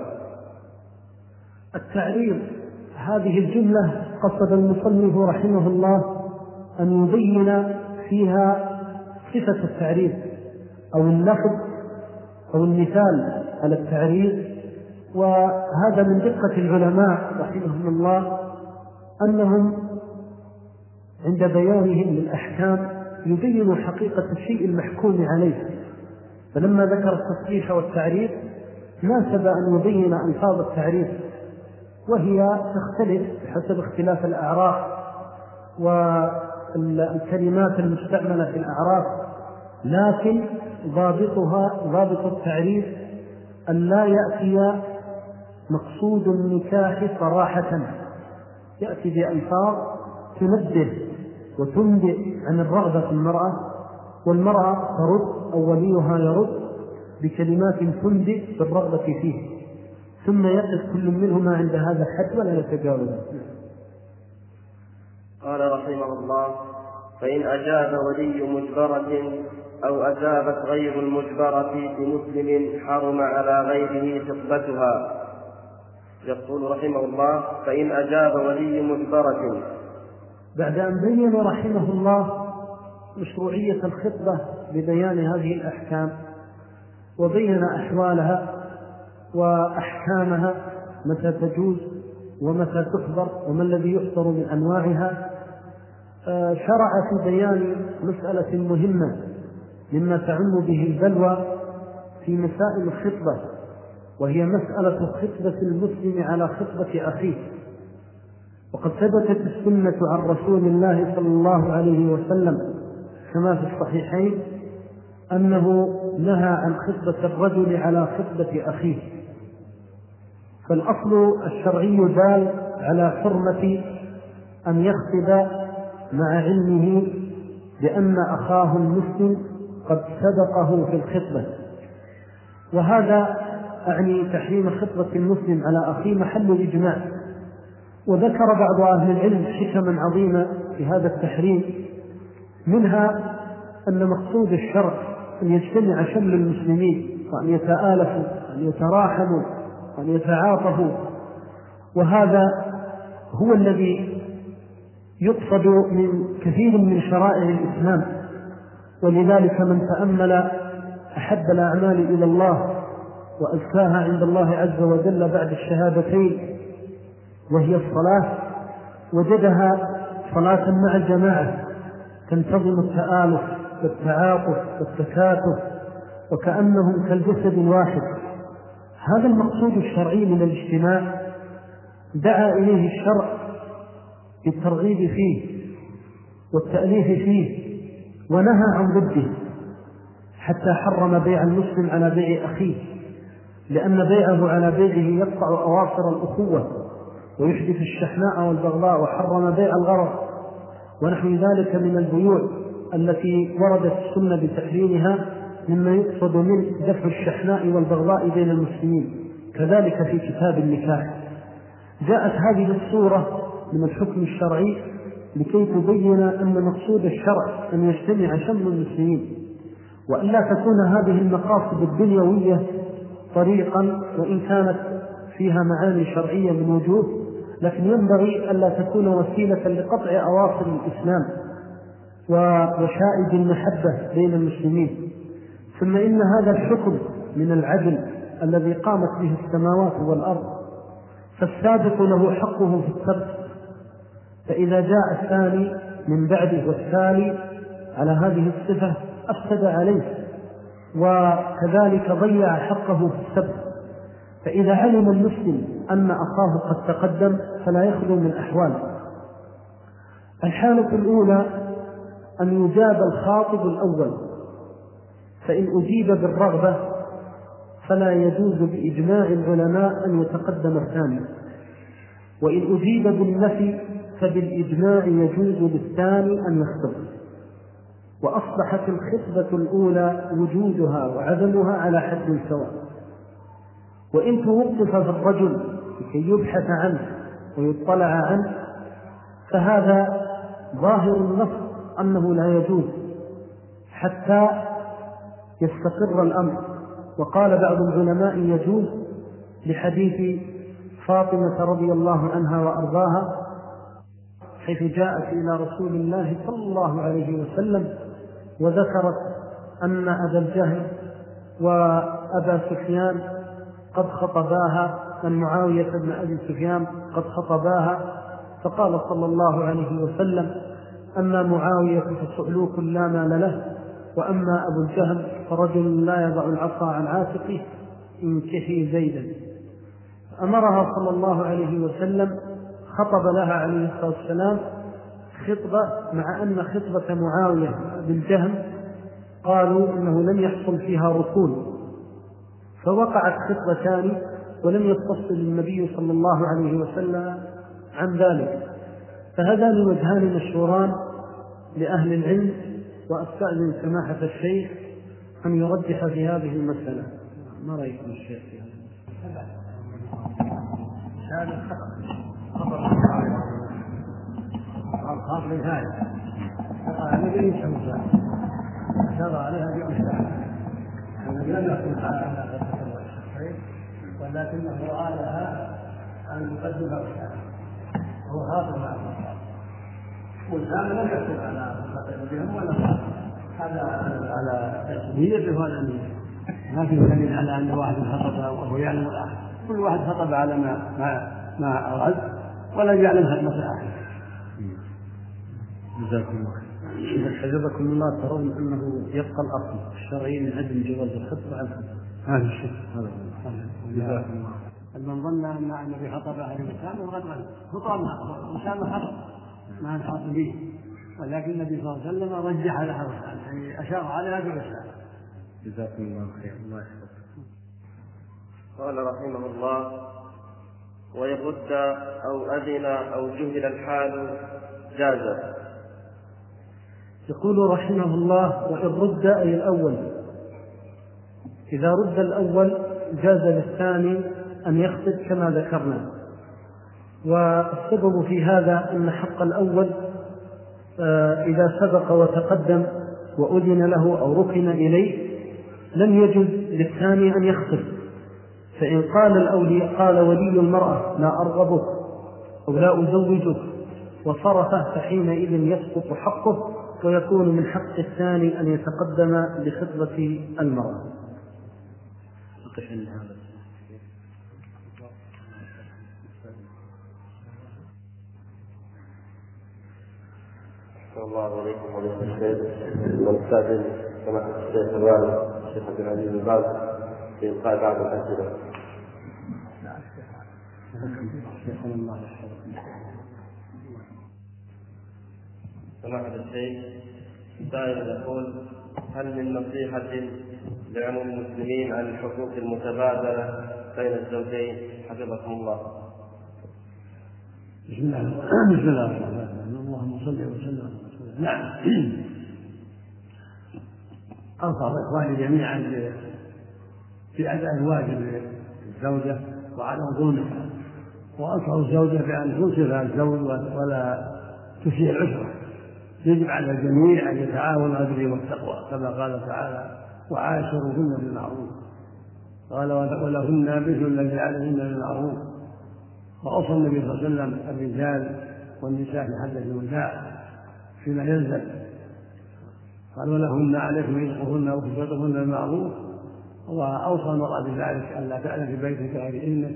S3: التعريف هذه الجملة قصد المصنف رحمه الله أن يبين فيها صفة التعريف أو اللفظ أو المثال على التعريف. وهذا من دقة العلماء رحمهم الله أنهم عند بيانهم للأحكام يبينوا حقيقة الشيء المحكوم عليه، فلما ذكر التصريح والتعريف ناسب أن يبين ألفاظ التعريف، وهي تختلف بحسب اختلاف الأعراف والكلمات المستعملة في الأعراف، لكن ضابط التعريف أن لا يأتي مقصود النكاح صراحة، يأتي بألفاظ تنبه وتنبئ عن الرغبة في المرأة، والمرأة ترد أو وليها يرد بكلمات تنبئ بالرغبة فيه، ثم يقف كل منهما عند هذا الحد ولا يتجاوزه.
S2: قال رحمه الله: فإن أجاب ولي مجبرة أو أجابت غير المجبرة بمسلم حرم على غيره خطبتها. يقول رحمه الله: فإن أجاب ولي مجبرة.
S3: بعد أن بين رحمه الله مشروعية الخطبة ببيان هذه الأحكام وبين أحوالها وأحكامها متى تجوز ومتى تحضر وما الذي يحضر من أنواعها، شرع في بيان مسألة مهمة مما تعم به البلوى في مسائل الخطبة، وهي مسألة خطبة المسلم على خطبة أخيه. وقد ثبتت السنة عن رسول الله صلى الله عليه وسلم كما في الصحيحين أنه نهى عن خطبة الرجل على خطبة أخيه. فالأصل الشرعي دال على حرمة أن يخطب مع علمه بأن أخاه المسلم قد سبقه في الخطبة، وهذا أعني تحريم خطبة المسلم على أخيه محل الإجماع. وذكر بعض أهل العلم حكما عظيمة في هذا التحريم، منها أن مقصود الشرع أن يجتمع شمل المسلمين وأن يتآلفوا وأن يتراحموا وأن يتعاطفوا، وهذا هو الذي يقصد من كثير من شرائع الإسلام. ولذلك من تأمل أحب الأعمال إلى الله وأزكاها عند الله عز وجل بعد الشهادتين وهي الصلاة وجدها صلاة مع الجماعة تنتظم التآلف والتعاطف والتكاتف وكأنهم كالجسد الواحد. هذا المقصود الشرعي من الاجتماع دعا إليه الشرع بالترغيب فيه والتأليف فيه ونهى عن ضده، حتى حرم بيع المسلم على بيع أخيه، لأن بيعه على بيعه يقطع أواصر الأخوة ويحدث الشحناء والبغضاء، وحرم بيع الغرر ونحو ذلك من البيوع التي وردت السنة بتحريمها مما يقصد من دفع الشحناء والبغضاء بين المسلمين. كذلك في كتاب النكاح جاءت هذه الصورة من الحكم الشرعي لكي تبين أن مقصود الشرع أن يجتمع شمل المسلمين، وأن لا تكون هذه المقاصد الدنيوية طريقا وإن كانت فيها معاني شرعية من وجوه، لكن ينبغي ألا تكون وسيلة لقطع أواصر الإسلام وشائد المحبة بين المسلمين. ثم إن هذا الحكم من العدل الذي قامت به السماوات والأرض، فالسابق له حقه في السبق، فإذا جاء الثاني من بعده والثاني على هذه الصفة أفسد عليه وكذلك ضيع حقه في السبق. فإذا علم المسلم أن أخاه قد تقدم فلا يخلو من أحوال. الحالة الأولى أن يجاب الخاطب الأول، فإن أجيب بالرغبة فلا يجوز بإجماع العلماء أن يتقدم الثاني، وإن أجيب بالنفي فبالإجماع يجوز للثاني أن يخطب. وأصبحت الخطبة الأولى وجودها وعدمها على حد سواء. وإن توقف في الرجل لكي يبحث عنه ويطلع عنه فهذا ظاهر النص أنه لا يجوز حتى يستقر الأمر. وقال بعض العلماء يجوز لحديث فاطمة رضي الله عنها وأرضاها حيث جاءت إلى رسول الله صلى الله عليه وسلم وذكرت أن أبا الجهل وأبا سفيان قد خطباها، أن معاوية بن أبي سفيان قد خطباها، فقال صلى الله عليه وسلم: أما معاوية فصعلوك لا مال له، وأما أبو الجهل فرجل لا يضع العصا عن عاتقه انكحي زيدا. أمرها صلى الله عليه وسلم، خطب لها عليه الصلاة والسلام خطبة، مع أن خطبة معاوية بالجهم قالوا إنه لم يحصل فيها ركون، فوقعت خطبتان ولم يتصل النبي صلى الله عليه وسلم عن ذلك. فهذان وجهان مشهوران لأهل العلم، وأستأذن سماحة الشيخ أن يرجح في هذه المسألة. ما رأيكم الشيخ في هذا؟
S4: هذا خاص بالهاية النبي يسمى أشار عليها بأشار النبي لم يقل على الشخصين، ولكنه رأى لها أن تقدم أشار هو خاطر مع الأشار، والإسلام لم يقل على بهم ولا هذا على تسميته ولا ما في دليل على أن واحد خطب وهو يعلم الآخر. كل واحد خطب على ما أراد ولم يعلم خدمة الآخر.
S3: جزاكم الله خير. حفظكم الله، ترون أنه يبقى الأصل الشرعي من عدم جواز الخطبة على الخطبة.
S4: هذا الشيء هذا
S3: جزاكم الله.
S4: من ظن أن النبي خطب عليه الإسلام وقد غلط خطبنا وسام خطب ما نحط به، ولكن النبي صلى الله عليه وسلم رجح لها يعني أشار عليها بالإسلام.
S3: جزاكم الله خير. الله يحفظك.
S2: قال رحمه الله: وإن رد أو أذن أو جهل الحال جاز.
S3: يقول رحمه الله: وإن رد أي الأول، إذا رد الأول جاز للثاني أن يخطب كما ذكرنا. والسبب في هذا أن حق الأول إذا سبق وتقدم وأذن له أو ركن إليه لم يجوز للثاني أن يخطب. فإن قال الأولي قال ولي المرأة لا أرغبك أو لا أزوجك وصرفه، فحينئذ يسقط حقه، ويكون من حق الثاني أن يتقدم لخطبة المرأة.
S2: الله عليكم ورحمة الله ونستأذن سماحة الشيخ الوالد الشيخ عبد العزيز بن باز في إلقاء بعض الأسئلة. سماحة الشيخ، سائل يقول: هل من نصيحة لعموم المسلمين عن الحقوق المتبادلة بين الزوجين حفظكم الله؟
S4: بسم الله الرحمن الرحيم. اللهم صل وسلم على رسول الله. نعم، أنصح إخواني جميعا في أداء الواجب للزوجة وعدم ظلمها، وأنصح الزوجة بأن تنصفها الزوج ولا تسيء العشرة. يجب على الجميع أن يتعاونوا على البر والتقوى كما قال تعالى: وعاشروهن بالمعروف. قال: ولهن مثل الذي عليهن بالمعروف. وأوصى النبي صلى الله عليه وسلم الرجال والنساء في حد الوداع فيما يلزم، قال: ولهن عليكم رزقهن وكسوتهن بالمعروف. وأوصى المرأة بذلك ألا تأذن في بيتك غير إذنه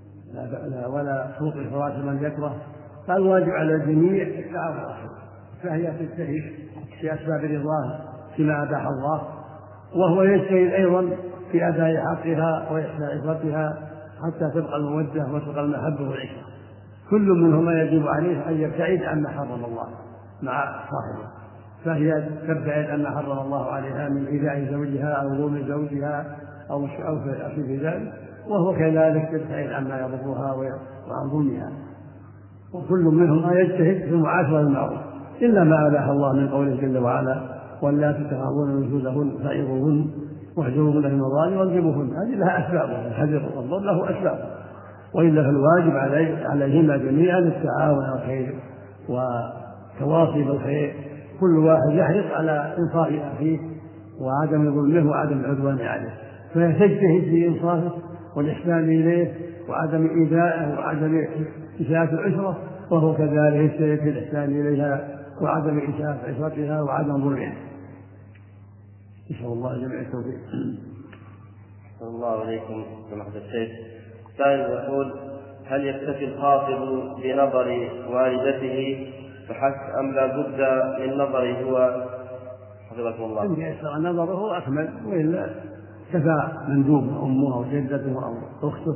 S4: ولا توطئ فراش من يكره. فالواجب على الجميع التعاون، فهي تجتهد في أسباب رضاه فيما أباح الله، وهو يجتهد أيضا في أداء حقها وإحسان عشرتها حتى تبقى المودة وتبقى المحبة والعشرة. كل منهما يجب عليه أن يبتعد عما حرم الله مع صاحبه، فهي تبتعد عما حرم الله عليها من إيذاء زوجها أو ظلم زوجها أو في ذلك، وهو كذلك تبتعد عما يضرها وعن ظلمها. وكل منهما يجتهد في المعاشرة بالمعروف، إلا ما أباح الله من قوله جل وعلا: واللاتي تخافون نشوزهن فعظوهن واهجروهن في المضاجع واضربوهن. هذه لها أسباب، الحذر والضرب له أسباب، وإلا فالواجب عليهما جميعا التعاون على الخير وتواصي بالخير، كل واحد يحرص على إنصاف أخيه وعدم ظلمه وعدم العدوان عليه، فيجتهد في إنصافه والإحسان إليه وعدم إيذائه وعدم إساءة العشرة، وهو كذلك يجتهد في الإحسان إليها وعدم إساءة عشرتها وعدم ظلمها. نسأل الله جميع التوفيق.
S2: صلى الله عليكم سماحة الشيخ. سائل يقول: هل يكتفي الخاطب بنظر والدته فحسب أم لا بد من نظره هو حفظكم الله؟
S4: إن يسر نظره أكمل، وإلا كفى مندوب أمه أو جدته أو أخته،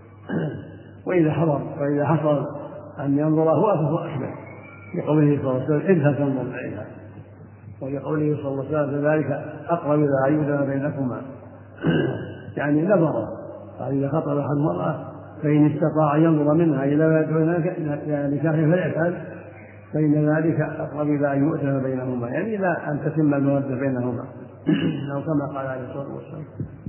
S4: وإذا حصل أن ينظره فهو أكمل، لقوله صلى الله عليه وسلم: إذا تنظر إليها، ولقوله صلى الله عليه وسلم ذلك أقرب إلى أن يؤذن بينكما، يعني نظره. قال: إذا خطب أحد المرأة فإن استطاع ينظر منها إلى ما يدعو نكاحه فليفعل، فإن ذلك أقرب إلى أن يؤذن بينهما، يعني إلى أن تتم المودة بينهما، أو كما قال عليه الصلاة والسلام.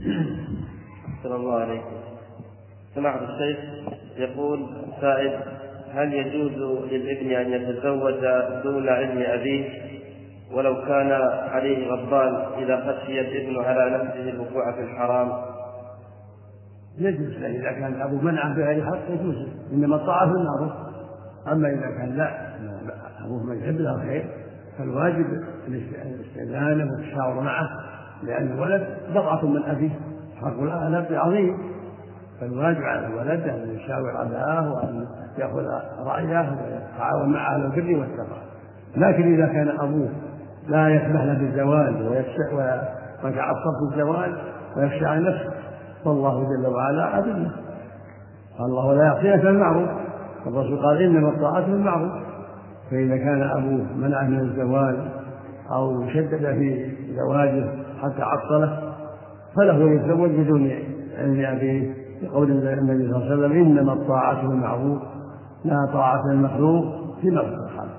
S2: صلى الله عليكم. سماحة الشيخ، يقول سائل: هل يجوز للابن أن يتزوج دون علم أبيه ولو كان عليه غضبان إذا خشي الابن على نفسه الوقوع في الحرام؟
S4: يجوز له إذا كان أبوه منعه بغير حق، يجوز، إنما الطاعة في المعروف. أما إذا كان لا أبوه من يحب له الخير فالواجب الاستئذان والتشاور معه، لأن الولد بضعة من أبيه، حق الأب عظيم، فالواجب على الولد أن يشاور أباه وأن يأخذ رأيه ويتعاون معه على البر والتقوى. لكن إذا كان أبوه لا يسمح له بالزواج ويتعصب بالزواج ويخشى على نفسه، فالله جل وعلا عدله، قال: الله لا يعصيك المعروف، الرسول قال: إنما الطاعة بالمعروف. فإذا كان أبوه منعه من الزواج أو شدد في زواجه حتى عطله فله يتزوج بدون علم أبيه، بقول النبي صلى الله عليه وسلم: إنما الطاعة بالمعروف لا طاعة المخلوق في معصية الخالق.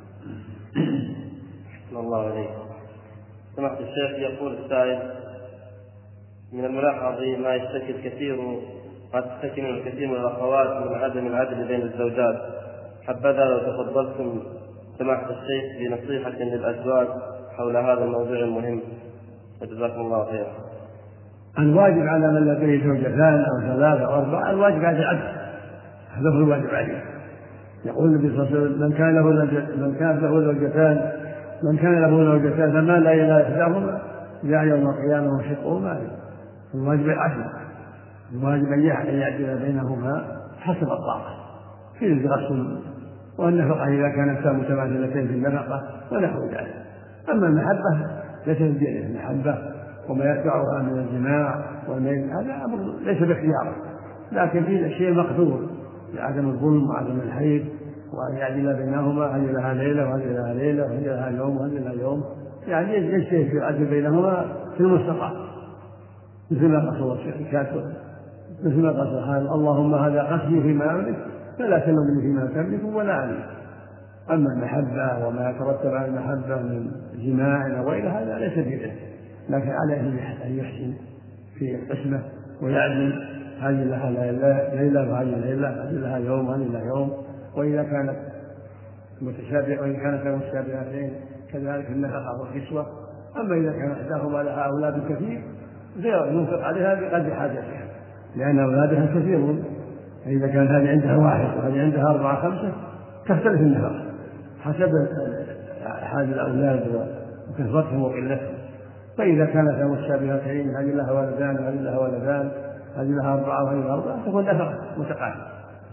S2: الله عليكم. سماحة الشيخ، يقول السائل: من الملاحظ ما يشتكي الكثير من الأخوات من عدم العدل بين الزوجات، حبذا لو تفضلتم سماحة الشيخ بنصيحة للأزواج حول هذا الموضوع المهم، وجزاكم الله خيرا.
S4: الواجب على من لديه زوجتان أو ثلاثة أو أربعة، الواجب على العدل، هذا هو الواجب عليه، يقول النبي صلى الله عليه وسلم من كان له زوجتان فما لا إلى إحداهما جاء يوم القيامة وشقه مالك. الواجب العدل، الواجب أن يعدل بينهما حسب الطاقة في الغسل والنفقة إذا كانتا متماثلتين في النفقة ونحو ذلك. أما المحبة ليس بيده، المحبة وما يتبعها من الجماع والميل هذا أمر ليس باختياره، لكن في شيء مقدور لعدم الظلم وعدم الحيف، وأن يعدل بينهما، هذه لها ليلة وهذه لها ليلة وهذه لها يوم وهذه لها يوم، يعني يجتهد في العدل بينهما في المستطاع، مثل ما قصر الكاتب، مثل ما قصر اللهم هذا قصدي فيما أملك فلا تلومني فيما تملك ولا أملك. أما المحبة وما يترتب على المحبة من جماع وغير هذا ليس بيده، لكن عليه أن يحسن في القسمة ويعدل، هذه لها ليلة وهذه ليلة، هذه لها يوم وهذه لها يوم. وإذا كانت متشابهة وإن كانت متشابهتين كذلك النفقة والكسوة. أما إذا كان إحداهما لها أولاد كثير ينفق عليها بقدر حاجتها، لأن أولادها كثيرون، فإذا كانت هذه عندها واحد وهذه عندها 4 5 تختلف النفقة حسب حال الأولاد وكثرتهم وقلتهم. فإذا كانت متشابهتين، هذه لها ولدان وهذه لها ولدان، هذه لها 4 وهذه لها 4، تكون نفقة متقاربة.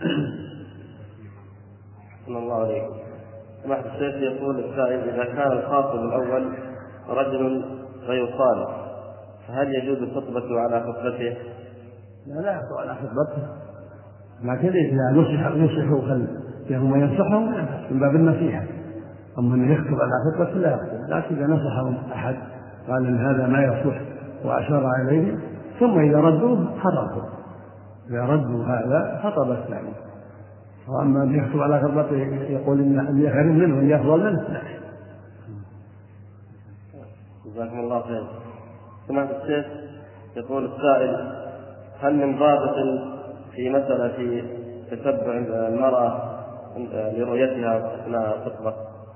S2: صلى الله عليكم. سماحة الشيخ يقول السائل: إذا كان الخاطب الأول رجل غير صالح فهل يجوز الخطبة على خطبته؟
S4: لا يخطب على خطبته، لكن إذا يصح خلفهم وينصحهم من باب النصيحة. أما أن يخطب على خطبته لا يخطب، لكن إذا نصحهم أحد قال إن هذا ما يصح وأشار عليه، ثم إذا ردوه خطبوا، إذا ردوا هذا خطب الثاني. وأما أن يخطب على خطبته يقول إن خير منه وإن يفضل منه لا.
S2: جزاكم الله خير. سمعت الشيخ يقول السائل: هل من ضابط في مسألة تتبع المرأة لرؤيتها أثناء الخطبة؟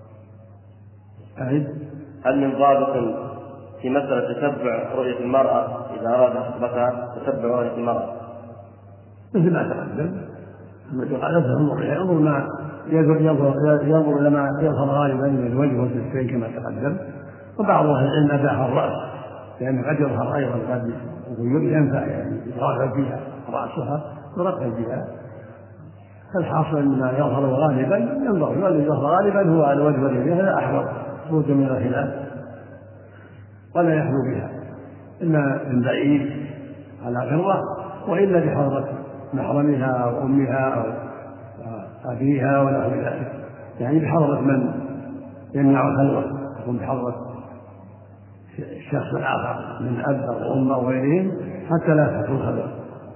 S2: هل من ضابط في مسألة تتبع رؤية المرأة إذا أراد خطبتها، تتبع رؤية المرأة؟
S4: مثل ما تقدم، ينظر ما ينظر لما يظهر غالبا من الوجه والكفين كما تقدم. وبعض اهل العلم اباح الراس، لانه قد يظهر ايضا قد ينفع يعني يرغب فيها راسها ورغب فيها. فالحاصل ان ما يظهر غالبا ينظر، والذي يظهر غالبا هو على الوجه واليدين، هذا احوط خروجا من الخلاف ولا يخلو بها اما من بعيد على غره، والا بحضره محرمها أو أمها أو أبيها ونحو ذلك، يعني بحضرة من يمنع الخلوة، يكون بحضرة الشخص الآخر من أب أو أم أو غيرهم حتى لا تحصل الخلوة.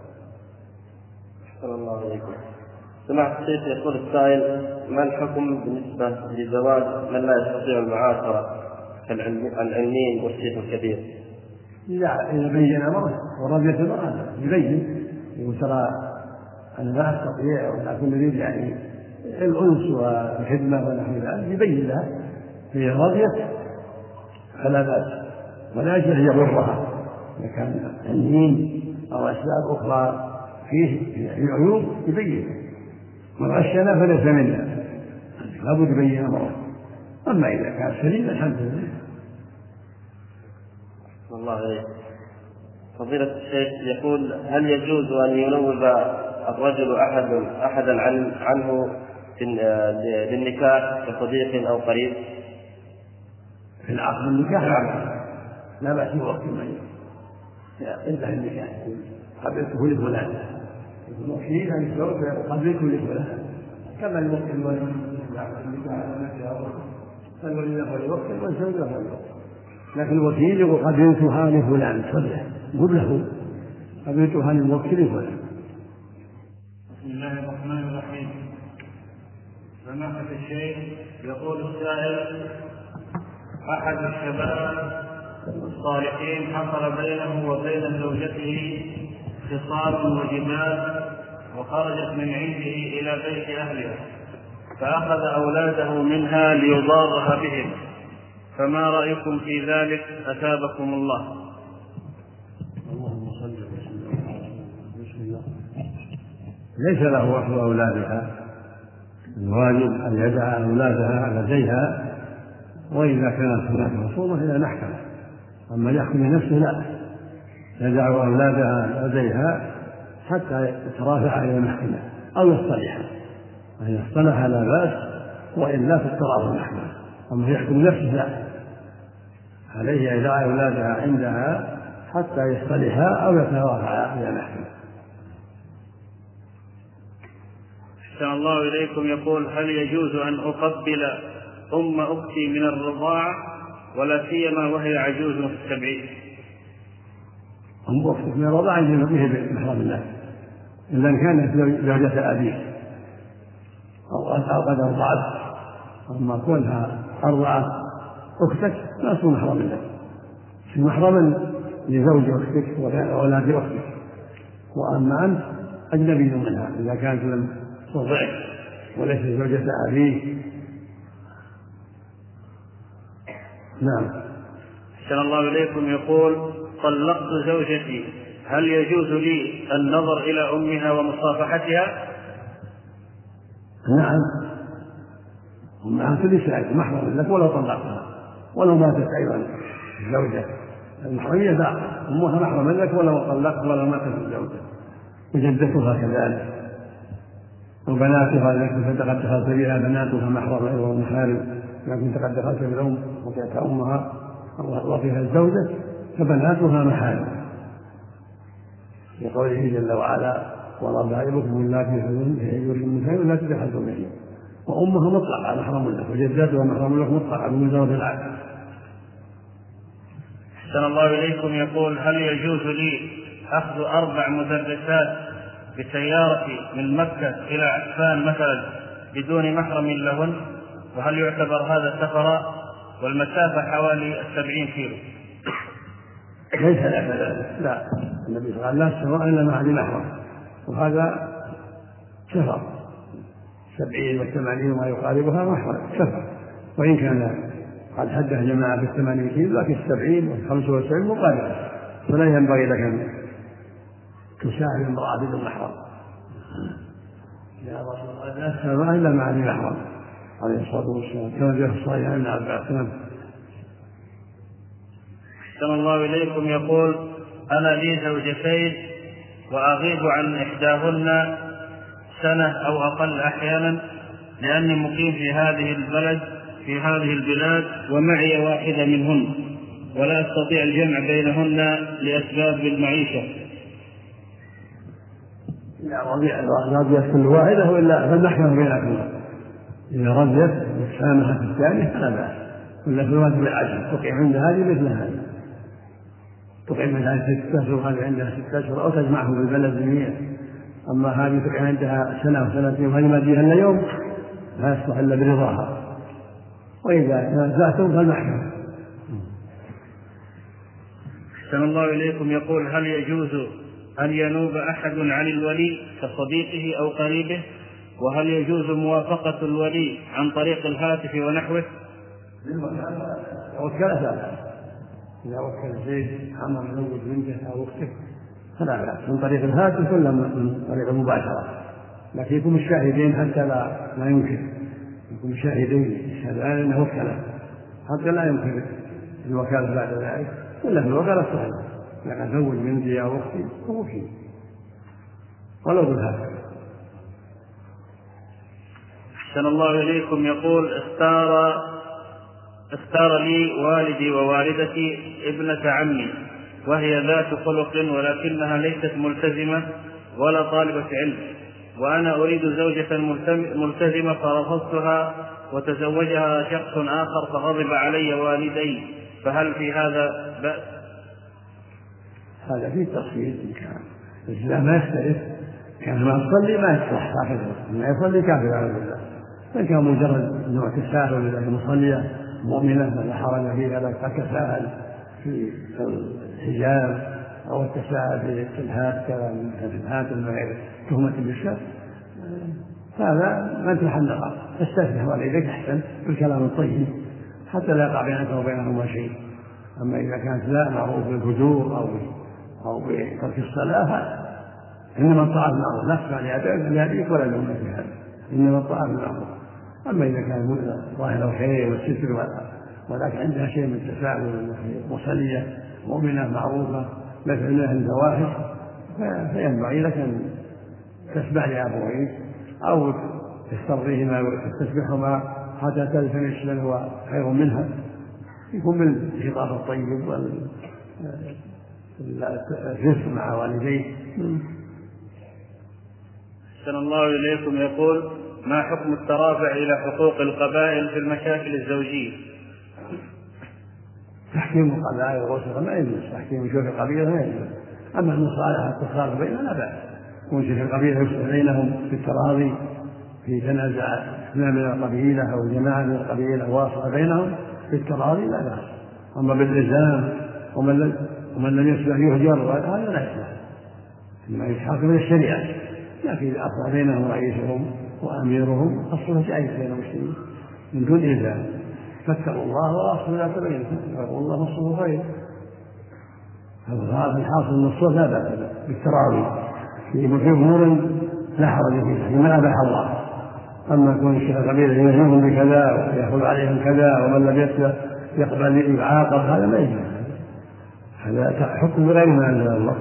S2: صلى الله عليكم. سمعت الشيخ يقول السائل: ما الحكم بالنسبة لزواج من لا يستطيع المعاشرة كالعلمين والشيخ الكبير؟
S4: إذا بين أمره ورضيت المرأة يبين وترى أنا لا أستطيع ولكن نريد يعني الأنس والخدمة ونحو ذلك، يبين لها في رضيت فلا بأس، ولا يجوز أن يضرها إذا كان علمين أو أسباب أخرى فيه عيوب يبين، من غشنا فليس منا، لابد يبين أمره. أما إذا كان سليم الحمد لله.
S2: الله عليك. فضيلة الشيخ يقول: هل يجوز أن ينوب الرجل أحدا عنه للنكاح كصديق أو قريب؟
S4: في العقد النكاح لا بأس بوقت معين إلا النكاح قبلته لفلان، الموكلين أن يتوفى قبلته لفلان، كما الموكل الولي فالولي له الوكل والزوج له الوكل، لكن الوكيل يقول قبلتها لفلان صدق قل له قبلتها للموكل فلان.
S5: بسم الله الرحمن الرحيم. سماحة الشيخ يقول السائل: أحد الشباب الصالحين حصل بينه وبين زوجته خصام وجمال، وخرجت من عنده إلى بيت أهلها، فأخذ أولاده منها ليضارها بهم، فما رأيكم في ذلك أثابكم الله؟
S4: اللهم صل وسلم. ليس له أخذ أولادها، الواجب أن يدع أولادها لديها، وإذا كانت هناك مصومة إلى المحكمة. أما يحكم نفسه لا، يدع أولادها لديها حتى يترافع إلى المحكمة أو يصطلح، فإن اصطلح لا بأس، وإلا في التراضي المحكمة. أما يحكم نفسه لا، عليه يدع أولادها عندها حتى يصطلحا أو يترافعا إلى المحكمة.
S5: أحسن الله إليكم. يقول: هل يجوز أن أقبل أم أختي من الرضاعة ولا سيما وهي عجوز في السبعين؟
S4: أم أختك من الرضاعة به بمحرم الله، إلا إن كانت زوجة أبيه أو قد أرضعت. أما كونها أرضعت أختك لا تكون محرم الله، في محرم لزوج أختك وأولاد أختك. وأما أنت أجنبي منها إذا كانت لم ترضعك وليس زوجة أبيه. نعم.
S5: أحسن الله إليكم. يقول: طلقت زوجتي، هل يجوز لي النظر إلى أمها ومصافحتها؟
S4: نعم، أمها كل شيء محرم لك ولو طلقتها، ولو ماتت أيضا الزوجة. المحرمية باقية، أمها محرم لك ولو طلقت ولو ماتت الزوجة، وجدتها كذلك، وبناتها التي قد دخلت بها بناتها محرم أيضا محارم، لكن قد دخلت بالأم وكانت أمها وفيها الزوجة فبناتها محارم، لقوله جل وعلا: وربائبكم اللاتي في حجوركم من النساء اللاتي دخلتم بهن. وأمها مطلقة محرم لك، وجدتها محرم لك مطلقة بمجرد العقد.
S5: أحسن الله إليكم. يقول: هل يجوز لي أخذ 4 مدرسات بسيارتي من مكة إلى عسفان مثلا بدون محرم لهن؟ وهل يعتبر هذا سفرا؟ والمسافة حوالي 70 كيلو.
S4: ليس لك ذلك، لا. النبي صلى الله عليه وسلم لا سفر إلا مع ذي محرم، وهذا سفر 70 و80 وما يقاربها محرم سفر. وإن كان قد حده جماعة ب80 كيلو، لكن 70 و75 مقاربة، فلا ينبغي لك أن تساعد المرأة بدون محرم. يا رسول الله لا سفر إلا مع ذي محرم عليه الصلاة والسلام، كما جاء في الصحيح عن عباس.
S5: أحسن الله إليكم. يقول: أنا لي زوجتين وأغيب عن إحداهن سنة أو أقل أحيانا، لأني مقيم في هذه البلاد ومعي واحدة منهن، ولا أستطيع الجمع بينهن لأسباب المعيشة.
S4: رضيت كل واحدة وإلا فالمحكمة بينكم، إذا رضيت وسامحت الثانية فلا بأس، ولا في الواجب العشر تقيم عند هذه مثل هذه، تقيم عندها 6 أشهر وهذه عندها 6 أشهر، أو تجمعهم بالبلد جميعا. أما هذه تقيم عندها سنة وسنتين وهذه ما فيها إلا يوم لا يصلح إلا برضاها، وإذا تنازعتم فالمحكمة.
S5: أحسن الله إليكم. يقول: هل يجوز أن ينوب أحد عن الولي كصديقه أو قريبه؟ وهل يجوز موافقة الولي عن طريق الهاتف ونحوه؟
S4: إذا وكل زيد عمر يزوج بنته أو أخته فلا بأس، من طريق الهاتف ولا من طريق المباشرة، لكن يكون الشاهدين حتى لا يمكن، يكون الشاهدين يشهدان أنه وكله حتى لا يمكن الوكالة بعد ذلك، إلا في الوكالة الصحيحة، لكن زوج بنتي أو أختي هو وكيل ولو بالهاتف.
S5: أحسن الله إليكم. يقول: اختار لي والدي ووالدتي ابنة عمي، وهي ذات خلق ولكنها ليست ملتزمة ولا طالبة علم، وأنا أريد زوجة ملتزمة فرفضتها، وتزوجها شخص آخر فغضب علي والدي، فهل في هذا بأس؟
S4: هذا فيه تفصيل. الإسلام ما يختلف، كان ما يصلي ما يصلح كافر، ما يصلي كافر على الله، إن كان مجرد نوع تساهل إذا مصلية مؤمنة فلا حرج فيها، لا تتساهل في الحجاب أو التساهل في الهاتف من غير تهمة بالشر، هذا ما يصلح النظر، استفتح والديك أحسن بالكلام الطيب حتى لا يقع بينك وبينهما شيء. أما إذا كانت لا معروف بالفجور أو بترك الصلاة، إنما الطاعة بالمعروف، لا تفعل لأبيك ولا لأمك في هذا، إنما الطاعة بالمعروف. أما إذا كان ظاهر الخير والستر ولكن عندها شيء من التساؤل وصلية مؤمنة معروفة لا فعلها الفواحش فينبغي لك أن تسمع لأبويك أو تسترضيهما وتستسمحهما حتى تلتمس من هو خير منها، يكون بالخطاب الطيب والرفق مع والديه.
S5: أحسن الله إليكم. يقول: ما حكم الترافع إلى حقوق القبائل في المشاكل الزوجية؟
S4: تحكيم القبائل والرسل ما يجوز، تحكيم شوف القبيلة ما يجوز. أما المصالحة التصالح بيننا لا بأس، يكون شوف القبيلة يصلح بينهم بالتراضي في تنازع اثنان من القبيلة أو جماعة من القبيلة واصلة بينهم بالتراضي لا بأس. أما بالإلزام ومن لم يصلح يهجر هذا لا يصلح، إنما يحاكم من الشريعة، لكن إذا أصلح بينهم رئيسهم وأميرهم الصلح جائز بين المسلمين من دون إلزام. فاتقوا الله وأصلحوا ذات بينكم واتقوا الله والصلح خير. هذا الحاصل من الصلح لا بأس بالتراضي في أمور لا حرج فيها لما أباح الله. أما كون الشيخ القبيلة يهزمهم بكذا ويأخذ عليهم كذا ومن لم يقبل يعاقب هذا ما يجوز، هذا حكم بغير ما أنزل الله.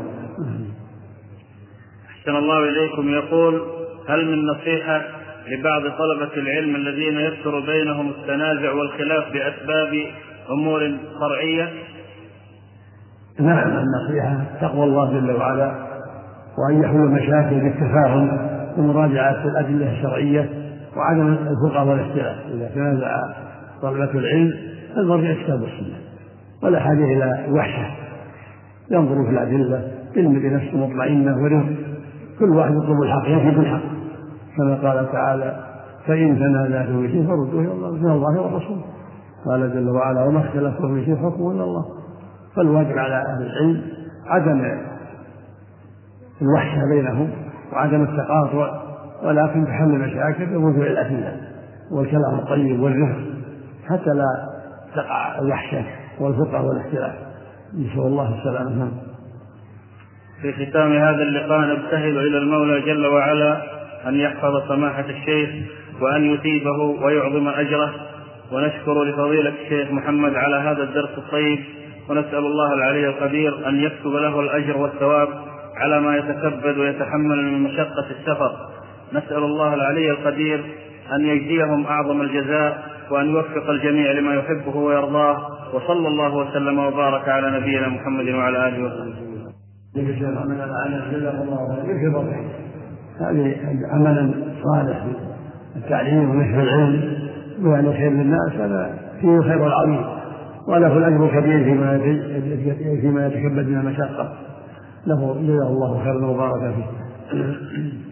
S5: أحسن الله إليكم. يقول: هل من نصيحة لبعض طلبة العلم الذين يكثر بينهم التنازع والخلاف بأسباب أمور فرعية؟
S4: نعم، النصيحة تقوى الله جل وعلا وأن يحل المشاكل بالتفاهم ومراجعة الأدلة الشرعية وعدم الفرقة والاختلاف. إذا تنازع طلبة العلم المرجع الكتاب والسنة ولا حاجة إلى وحشة، ينظروا في الأدلة علم بنفسه مطمئنة ورفق، كل واحد يطلب الحق يفي بالحق، كما قال تعالى: فإن تنازعتم في شيء فردوه إلى الله والرسول. قال جل وعلا: وما اختلفتم في شيء حكمه إلا الله. فالواجب على أهل العلم عدم الوحشة بينهم وعدم التقاطع، ولكن تحل المشاكل بوضوح الأدلة والكلام الطيب والرفق حتى لا تقع الوحشة والفرقة والاختلاف. نسأل الله السلامة.
S5: في ختام هذا اللقاء نبتهل إلى المولى جل وعلا أن يحفظ سماحة الشيخ وأن يثيبه ويعظم أجره، ونشكر لفضيلة الشيخ محمد على هذا الدرس الطيب، ونسأل الله العلي القدير أن يكتب له الأجر والثواب على ما يتكبد ويتحمل من مشقة السفر. نسأل الله العلي القدير أن يجزيهم أعظم الجزاء وأن يوفق الجميع لما يحبه ويرضاه، وصلى الله وسلم وبارك على نبينا محمد وعلى آله وصحبه.
S4: هذه عملا صالح في التعليم ونشر العلم وأن الخير للناس، هذا فيه خير العظيم وله الأجر الكبير فيما يتكبد من المشقة، له جزاه الله خيرا وبارك فيه.